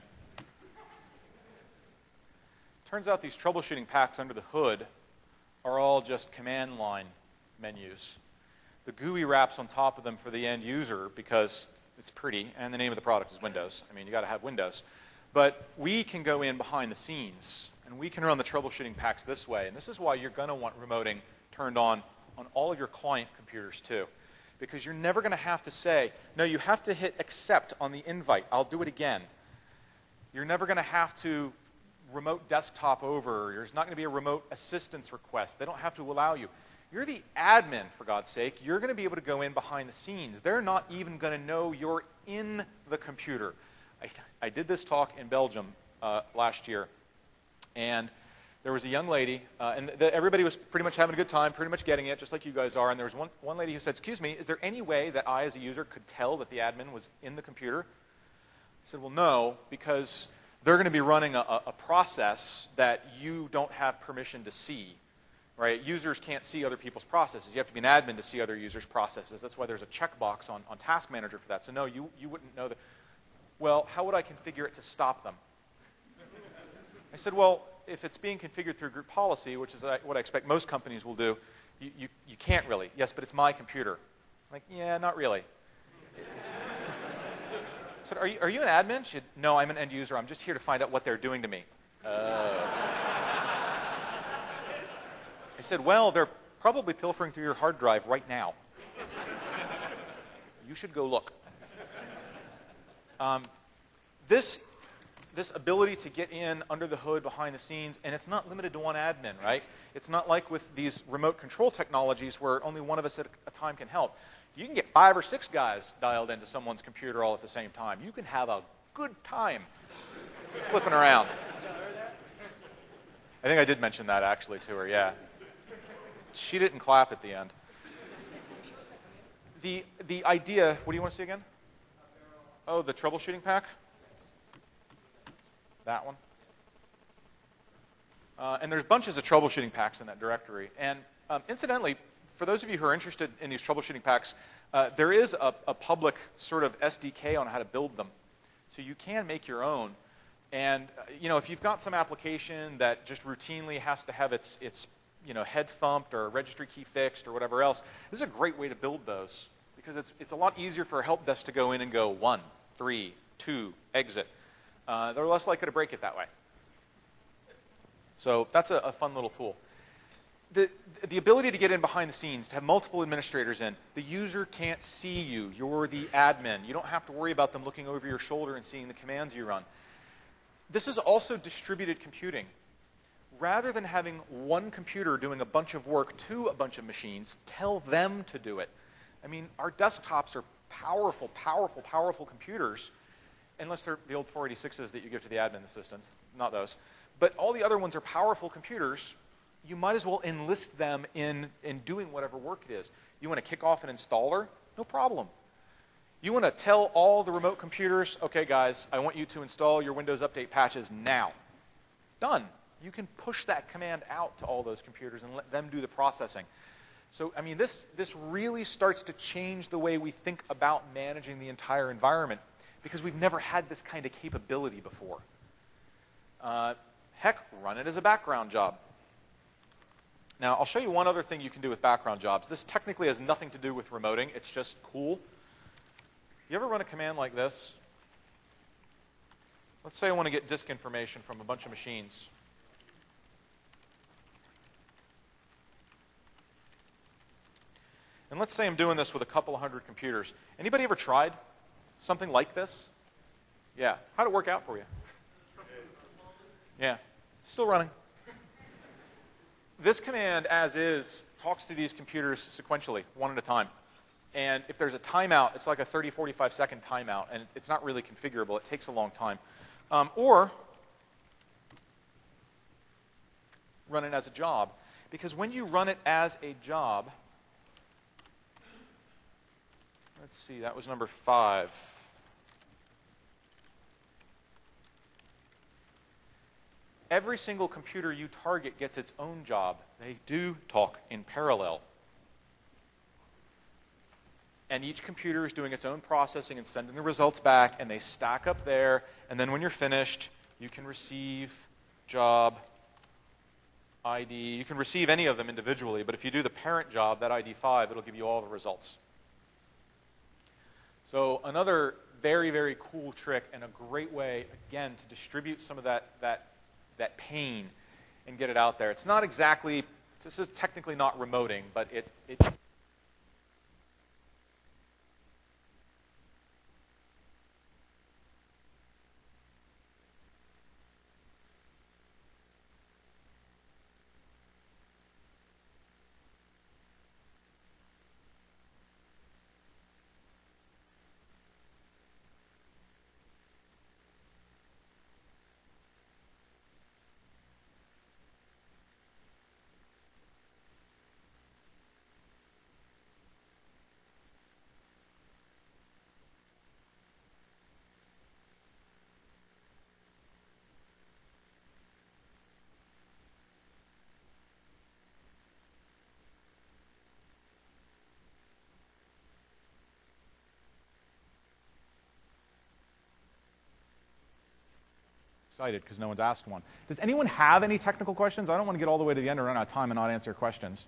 Turns out these troubleshooting packs under the hood are all just command line menus. The G U I wraps on top of them for the end user because it's pretty, and the name of the product is Windows. I mean, you got to have Windows. But we can go in behind the scenes, and we can run the troubleshooting packs this way. And this is why you're going to want remoting turned on on all of your client computers too. Because you're never going to have to say, no, you have to hit accept on the invite. I'll do it again. You're never going to have to remote desktop over. There's not going to be a remote assistance request. They don't have to allow you. You're the admin, for God's sake. You're going to be able to go in behind the scenes. They're not even going to know you're in the computer. I, I did this talk in Belgium uh, last year, and there was a young lady, uh, and the, everybody was pretty much having a good time, pretty much getting it, just like you guys are. And there was one, one lady who said, excuse me, is there any way that I, as a user, could tell that the admin was in the computer? I said, well, no, because they're going to be running a, a process that you don't have permission to see. Right? Users can't see other people's processes. You have to be an admin to see other users' processes. That's why there's a checkbox on, on Task Manager for that. So no, you, you wouldn't know that. Well, how would I configure it to stop them? I said, well, if it's being configured through group policy, which is what I expect most companies will do, you, you, you can't really. Yes, but it's my computer. I'm like, yeah, not really. I said, are you, are you an admin? She said, no, I'm an end user. I'm just here to find out what they're doing to me. Uh, I said, well, they're probably pilfering through your hard drive right now. You should go look. Um, this, this ability to get in under the hood, behind the scenes, and it's not limited to one admin, right? It's not like with these remote control technologies where only one of us at a time can help. You can get five or six guys dialed into someone's computer all at the same time. You can have a good time flipping around. I think I did mention that actually to her, yeah. She didn't clap at the end. The, the idea, what do you want to see again? Oh, the troubleshooting pack? That one. Uh, and there's bunches of troubleshooting packs in that directory. And um, incidentally, for those of you who are interested in these troubleshooting packs, uh, there is a, a public sort of S D K on how to build them. So you can make your own. And uh, you know, if you've got some application that just routinely has to have its, its you know, head thumped or registry key fixed or whatever else, this is a great way to build those. Because it's, it's a lot easier for a help desk to go in and go one, three, two, exit. Uh, they're less likely to break it that way. So that's a, a fun little tool. The, the ability to get in behind the scenes, to have multiple administrators in, the user can't see you. You're the admin. You don't have to worry about them looking over your shoulder and seeing the commands you run. This is also distributed computing. Rather than having one computer doing a bunch of work to a bunch of machines, tell them to do it. I mean, our desktops are powerful, powerful, powerful computers, unless they're the old four eighty-sixes that you give to the admin assistants, not those. But all the other ones are powerful computers. You might as well enlist them in, in doing whatever work it is. You want to kick off an installer? No problem. You want to tell all the remote computers, okay, guys, I want you to install your Windows Update patches now. Done. You can push that command out to all those computers and let them do the processing. So, I mean, this, this really starts to change the way we think about managing the entire environment because we've never had this kind of capability before. Uh, heck, run it as a background job. Now, I'll show you one other thing you can do with background jobs. This technically has nothing to do with remoting. It's just cool. You ever run a command like this? Let's say I want to get disk information from a bunch of machines. And let's say I'm doing this with a couple of hundred computers. Anybody ever tried something like this? Yeah. How'd it work out for you? Yeah. Still running. This command, as is, talks to these computers sequentially, one at a time. And if there's a timeout, it's like a thirty, forty-five second timeout, and it's not really configurable. It takes a long time. Um, or run it as a job. Because when you run it as a job, let's see, that was number five. Every single computer you target gets its own job. They do talk in parallel. And each computer is doing its own processing and sending the results back, and they stack up there. And then when you're finished, you can receive job I D. You can receive any of them individually, but if you do the parent job, that I D five, it'll give you all the results. So another very, very cool trick and a great way, again, to distribute some of that, that, that pain and get it out there. It's not exactly, this is technically not remoting, but it, it excited because no one's asked one. Does anyone have any technical questions? I don't want to get all the way to the end and run out of time and not answer questions.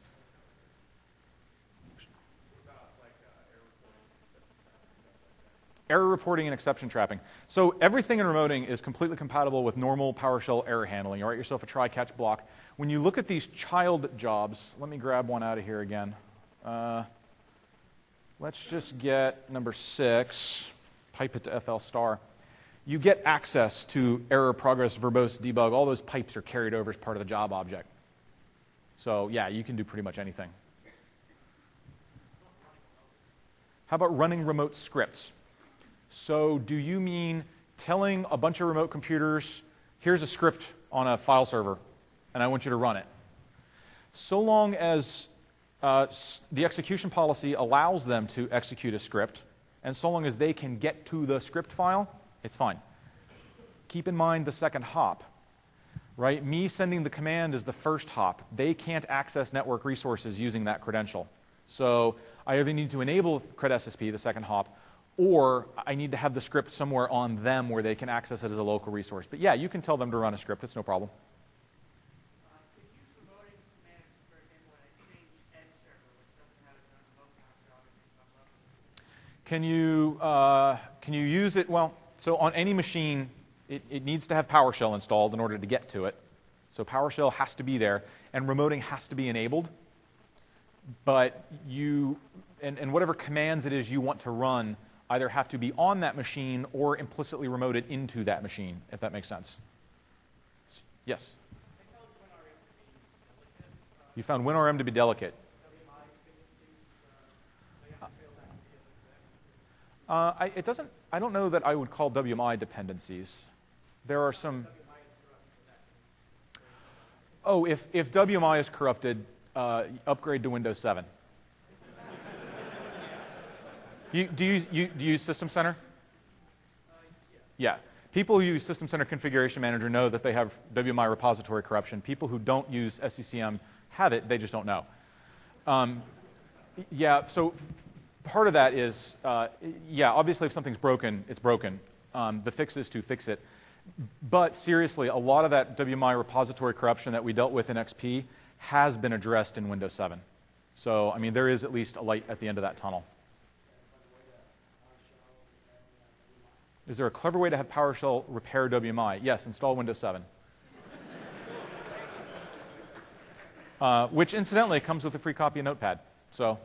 Error reporting and exception trapping. So everything in remoting is completely compatible with normal PowerShell error handling. You write yourself a try-catch block. When you look at these child jobs, let me grab one out of here again. Uh, let's just get number six, pipe it to F L star. You get access to error, progress, verbose, debug. All those pipes are carried over as part of the job object. So yeah, you can do pretty much anything. How about running remote scripts? So do you mean telling a bunch of remote computers, here's a script on a file server, and I want you to run it. So long as uh, the execution policy allows them to execute a script, and so long as they can get to the script file, it's fine. Keep in mind the second hop. Right? Me sending the command is the first hop. They can't access network resources using that credential. So I either need to enable credSSP, the second hop, or I need to have the script somewhere on them where they can access it as a local resource. But yeah, you can tell them to run a script. It's no problem. Uh, could you use remoting commands, for example, when I change edge server, which doesn't have its own remote manager, obviously comes up? Can you, uh, can you use it? Well, so on any machine, It, it needs to have PowerShell installed in order to get to it. So PowerShell has to be there, and remoting has to be enabled. But you, and, and whatever commands it is you want to run, either have to be on that machine or implicitly remoted into that machine, if that makes sense. Yes? You found WinRM to be delicate. Uh, I, it doesn't, I don't know that I would call W M I dependencies. There are some. Oh, if, if W M I is corrupted, uh, upgrade to Windows seven. you, do, you, you, do you use System Center? Yeah. People who use System Center Configuration Manager know that they have W M I repository corruption. People who don't use S C C M have it, they just don't know. Um, yeah, so part of that is, uh, yeah, obviously if something's broken, it's broken. Um, the fix is to fix it. But seriously, a lot of that W M I repository corruption that we dealt with in X P has been addressed in Windows seven. So, I mean, there is at least a light at the end of that tunnel. Is there a clever way to have PowerShell repair W M I? Yes, install Windows seven. uh, which, incidentally, comes with a free copy of Notepad. So,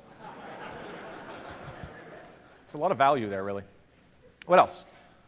it's a lot of value there, really. What else?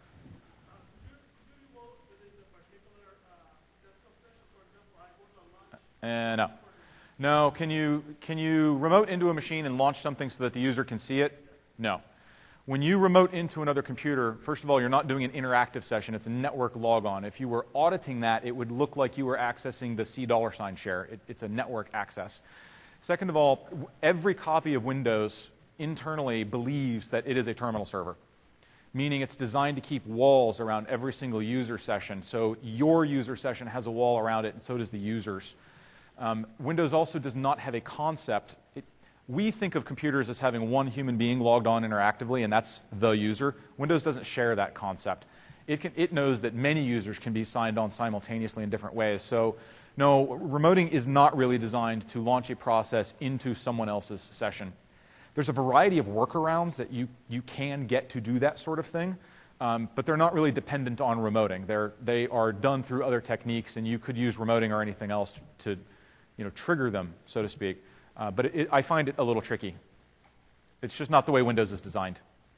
Uh, no. No, can you, can you remote into a machine and launch something so that the user can see it? No. When you remote into another computer, first of all, you're not doing an interactive session. It's a network logon. If you were auditing that, it would look like you were accessing the C dollar sign share. It, it's a network access. Second of all, every copy of Windows internally believes that it is a terminal server, meaning it's designed to keep walls around every single user session. So your user session has a wall around it, and so does the user's. Um, Windows also does not have a concept. It, we think of computers as having one human being logged on interactively, and that's the user. Windows doesn't share that concept. It, can, it knows that many users can be signed on simultaneously in different ways. So no, remoting is not really designed to launch a process into someone else's session. There's a variety of workarounds that you, you can get to do that sort of thing, um, but they're not really dependent on remoting. They're, they are done through other techniques, and you could use remoting or anything else to you know, trigger them, so to speak. Uh, but it, it, I find it a little tricky. It's just not the way Windows is designed.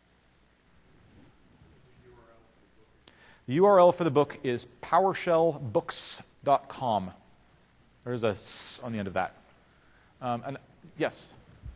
The U R L for the book is PowerShell books dot com. There's a S on the end of that. Um, and yes?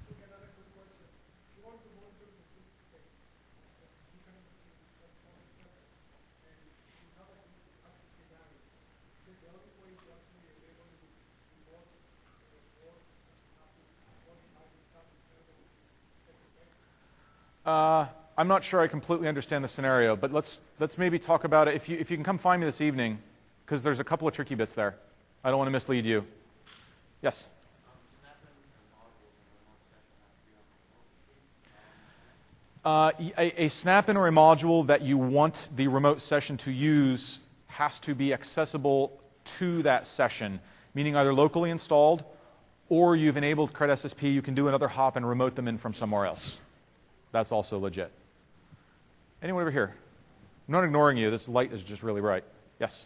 Uh, I'm not sure I completely understand the scenario, but let's, let's maybe talk about it. If you, if you can come find me this evening, because there's a couple of tricky bits there. I don't want to mislead you. Yes? Uh, a, a snap-in or a module that you want the remote session to use has to be accessible to that session, meaning either locally installed or you've enabled credSSP. You can do another hop and remote them in from somewhere else. That's also legit. Anyone over here? I'm not ignoring you. This light is just really bright. Yes?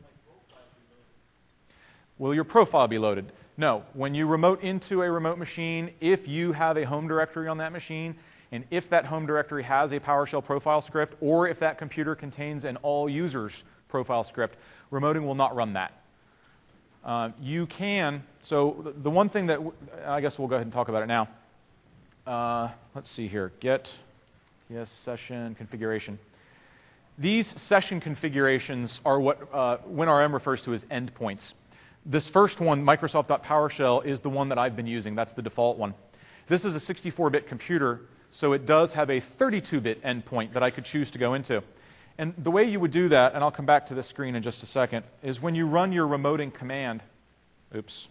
Will your profile be loaded? No. When you remote into a remote machine, if you have a home directory on that machine, and if that home directory has a PowerShell profile script, or if that computer contains an all users profile script, remoting will not run that. Uh, you can, so the one thing that, I guess we'll go ahead and talk about it now. Uh, let's see here, get yes session configuration. these session configurations are what uh, WinRM refers to as endpoints. This first one, Microsoft.PowerShell, is the one that I've been using. That's the default one. This is a sixty-four bit computer, so it does have a thirty-two bit endpoint that I could choose to go into. And the way you would do that, and I'll come back to this screen in just a second, is when you run your remoting command, oops,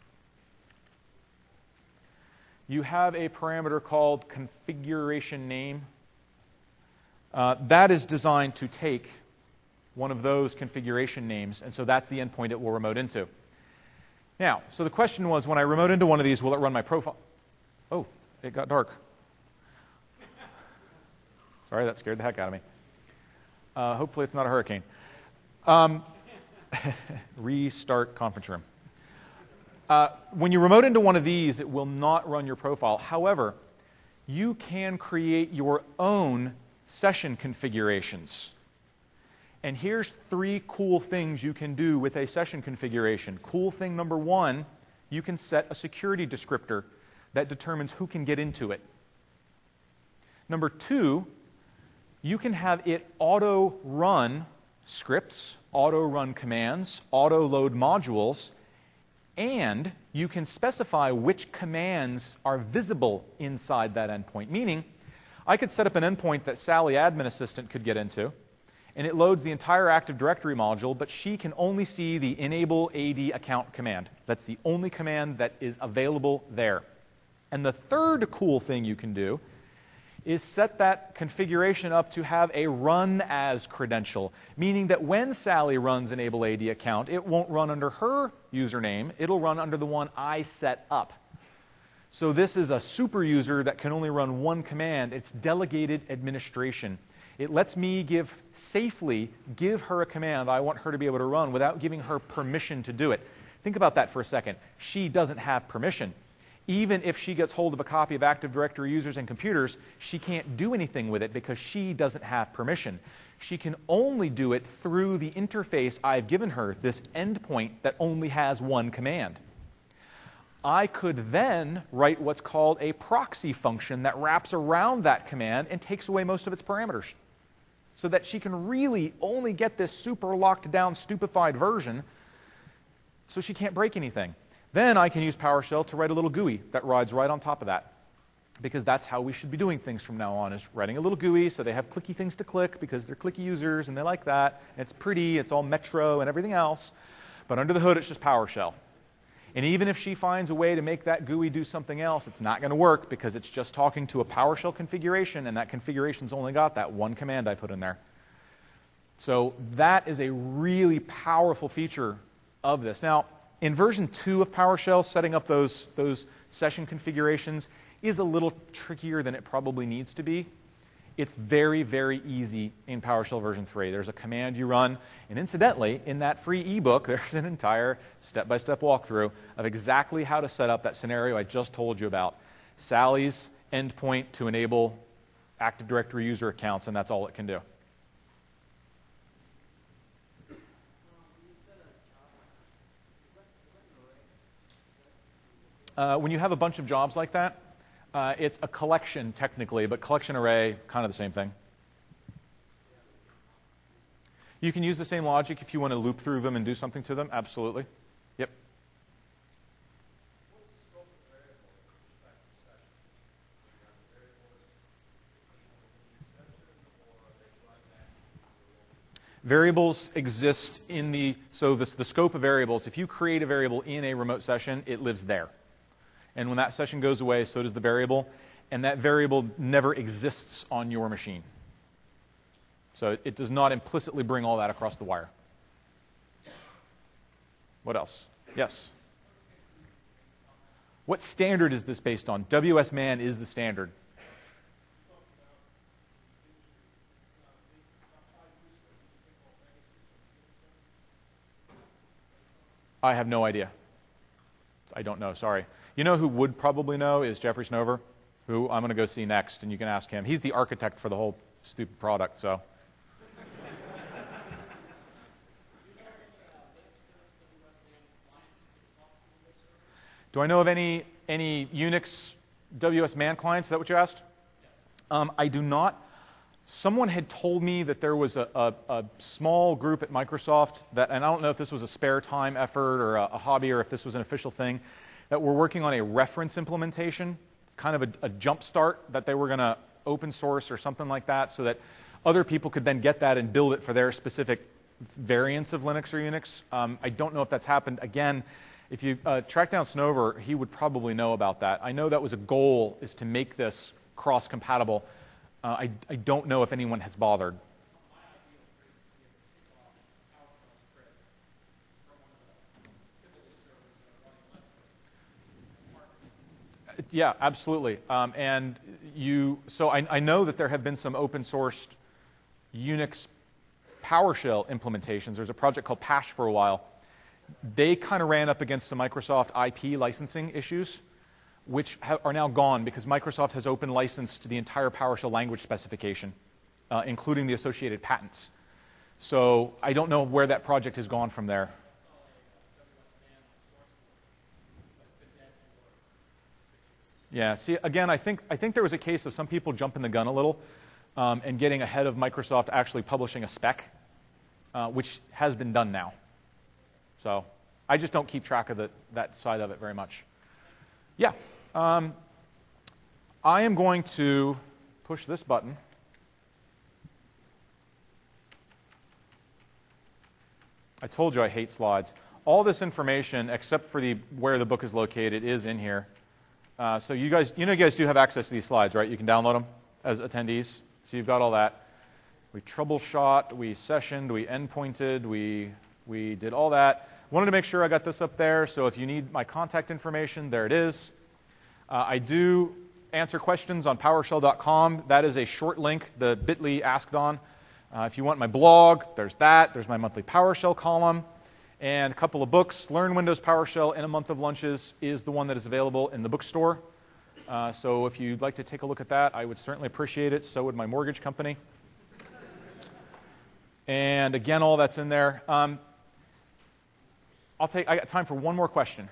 you have a parameter called configuration name. Uh, that is designed to take one of those configuration names, and so that's the endpoint it will remote into. Now, so the question was, when I remote into one of these, will it run my profile? Oh, it got dark. Sorry, that scared the heck out of me. Uh, hopefully it's not a hurricane. Um, restart conference room. Uh, when you remote into one of these, it will not run your profile. However, you can create your own session configurations. And here's three cool things you can do with a session configuration. Cool thing number one, you can set a security descriptor that determines who can get into it. Number two, you can have it auto-run scripts, auto-run commands, auto-load modules, and you can specify which commands are visible inside that endpoint. Meaning, I could set up an endpoint that Sally Admin Assistant could get into, and it loads the entire Active Directory module, but she can only see the enable A D account command. That's the only command that is available there. And the third cool thing you can do is set that configuration up to have a run as credential, meaning that when Sally runs enable A D account, it won't run under her username, it'll run under the one I set up. So this is a super user that can only run one command. It's delegated administration. It lets me give safely give her a command I want her to be able to run without giving her permission to do it. Think about that for a second. She doesn't have permission. Even if she gets hold of a copy of Active Directory users and computers, she can't do anything with it because she doesn't have permission. She can only do it through the interface I've given her, this endpoint that only has one command. I could then write what's called a proxy function that wraps around that command and takes away most of its parameters, so that she can really only get this super locked down, stupefied version, so she can't break anything. Then I can use PowerShell to write a little G U I that rides right on top of that, because that's how we should be doing things from now on, is writing a little G U I so they have clicky things to click because they're clicky users and they like that. And it's pretty, it's all Metro and everything else, but under the hood it's just PowerShell. And even if she finds a way to make that G U I do something else, it's not going to work because it's just talking to a PowerShell configuration, and that configuration's only got that one command I put in there. So that is a really powerful feature of this. Now, in version two of PowerShell, setting up those, those session configurations is a little trickier than it probably needs to be. It's very, very easy in PowerShell version three. There's a command you run, and incidentally, in that free ebook, there's an entire step-by-step walkthrough of exactly how to set up that scenario I just told you about. Sally's endpoint to enable Active Directory user accounts, and that's all it can do. Uh, when you have a bunch of jobs like that, uh, it's a collection technically, but collection array, kind of the same thing. You can use the same logic if you want to loop through them and do something to them, absolutely. Yep. Variables exist in the, so this, the scope of variables, if you create a variable in a remote session, it lives there. And when that session goes away, so does the variable, and that variable never exists on your machine. So it does not implicitly bring all that across the wire. What else? Yes? What standard is this based on? W S man is the standard. I have no idea. I don't know, sorry. You know who would probably know is Jeffrey Snover, who I'm going to go see next, and you can ask him. He's the architect for the whole stupid product, so. Do I know of any, any Unix W S man clients? Is that what you asked? Um, I do not. someone had told me that there was a, a, a small group at Microsoft that, and I don't know if this was a spare time effort or a, a hobby or if this was an official thing, that were working on a reference implementation, kind of a, a jump start that they were going to open source or something like that so that other people could then get that and build it for their specific variants of Linux or Unix. Um, I don't know if that's happened. Again, if you uh, track down Snover, he would probably know about that. I know that was a goal, is to make this cross-compatible. Uh, I, I don't know if anyone has bothered. Yeah, absolutely. Um, and you, so I, I know that there have been some open-sourced Unix PowerShell implementations. There's a project called Pash for a while. They kind of ran up against some Microsoft I P licensing issues, which are now gone because Microsoft has open license to the entire PowerShell language specification, uh, including the associated patents. So I don't know where that project has gone from there. Yeah, see, again, I think, I think there was a case of some people jumping the gun a little um, and getting ahead of Microsoft actually publishing a spec, uh, which has been done now. So I just don't keep track of the, that side of it very much. Yeah, um, I am going to push this button. I told you I hate slides. All this information, except for the where the book is located, is in here. Uh, so you guys, you know, you guys do have access to these slides, right? You can download them as attendees. So you've got all that. We troubleshot, we sessioned, we endpointed, we we did all that. Wanted to make sure I got this up there. So if you need my contact information, there it is. Uh, I do answer questions on PowerShell dot com. That is a short link, the bit dot L Y asked on. Uh, if you want my blog, there's that. There's my monthly PowerShell column. And a couple of books. Learn Windows PowerShell in a Month of Lunches is the one that is available in the bookstore. Uh, so if you'd like to take a look at that, I would certainly appreciate it. So would my mortgage company. And again, all that's in there. Um, I'll take, I got time for one more question.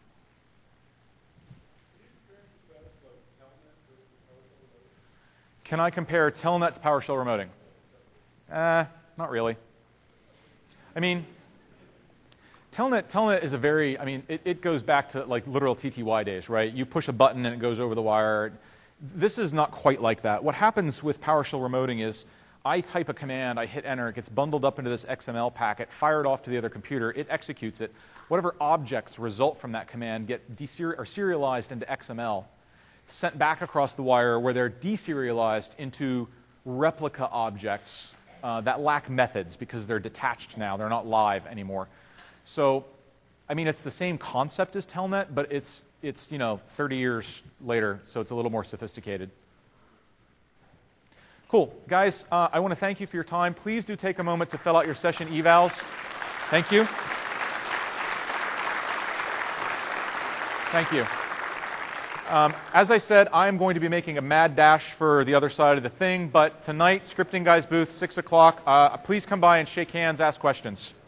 Can I compare Telnet to PowerShell remoting? Uh, not really. I mean, Telnet, Telnet is a very, I mean, it, it goes back to like literal T T Y days, right? You push a button and it goes over the wire. This is not quite like that. What happens with PowerShell remoting is I type a command, I hit enter, it gets bundled up into this X M L packet, fired off to the other computer, it executes it. Whatever objects result from that command get deseri- or serialized into X M L, sent back across the wire where they're deserialized into replica objects uh, that lack methods because they're detached now, they're not live anymore. So, I mean, it's the same concept as Telnet, but it's, it's you know, thirty years later, so it's a little more sophisticated. Cool. Guys, uh, I want to thank you for your time. Please do take a moment to fill out your session evals. Thank you. Thank you. Um, as I said, I'm going to be making a mad dash for the other side of the thing, but tonight, Scripting Guys booth, six o'clock. Uh, please come by and shake hands, ask questions.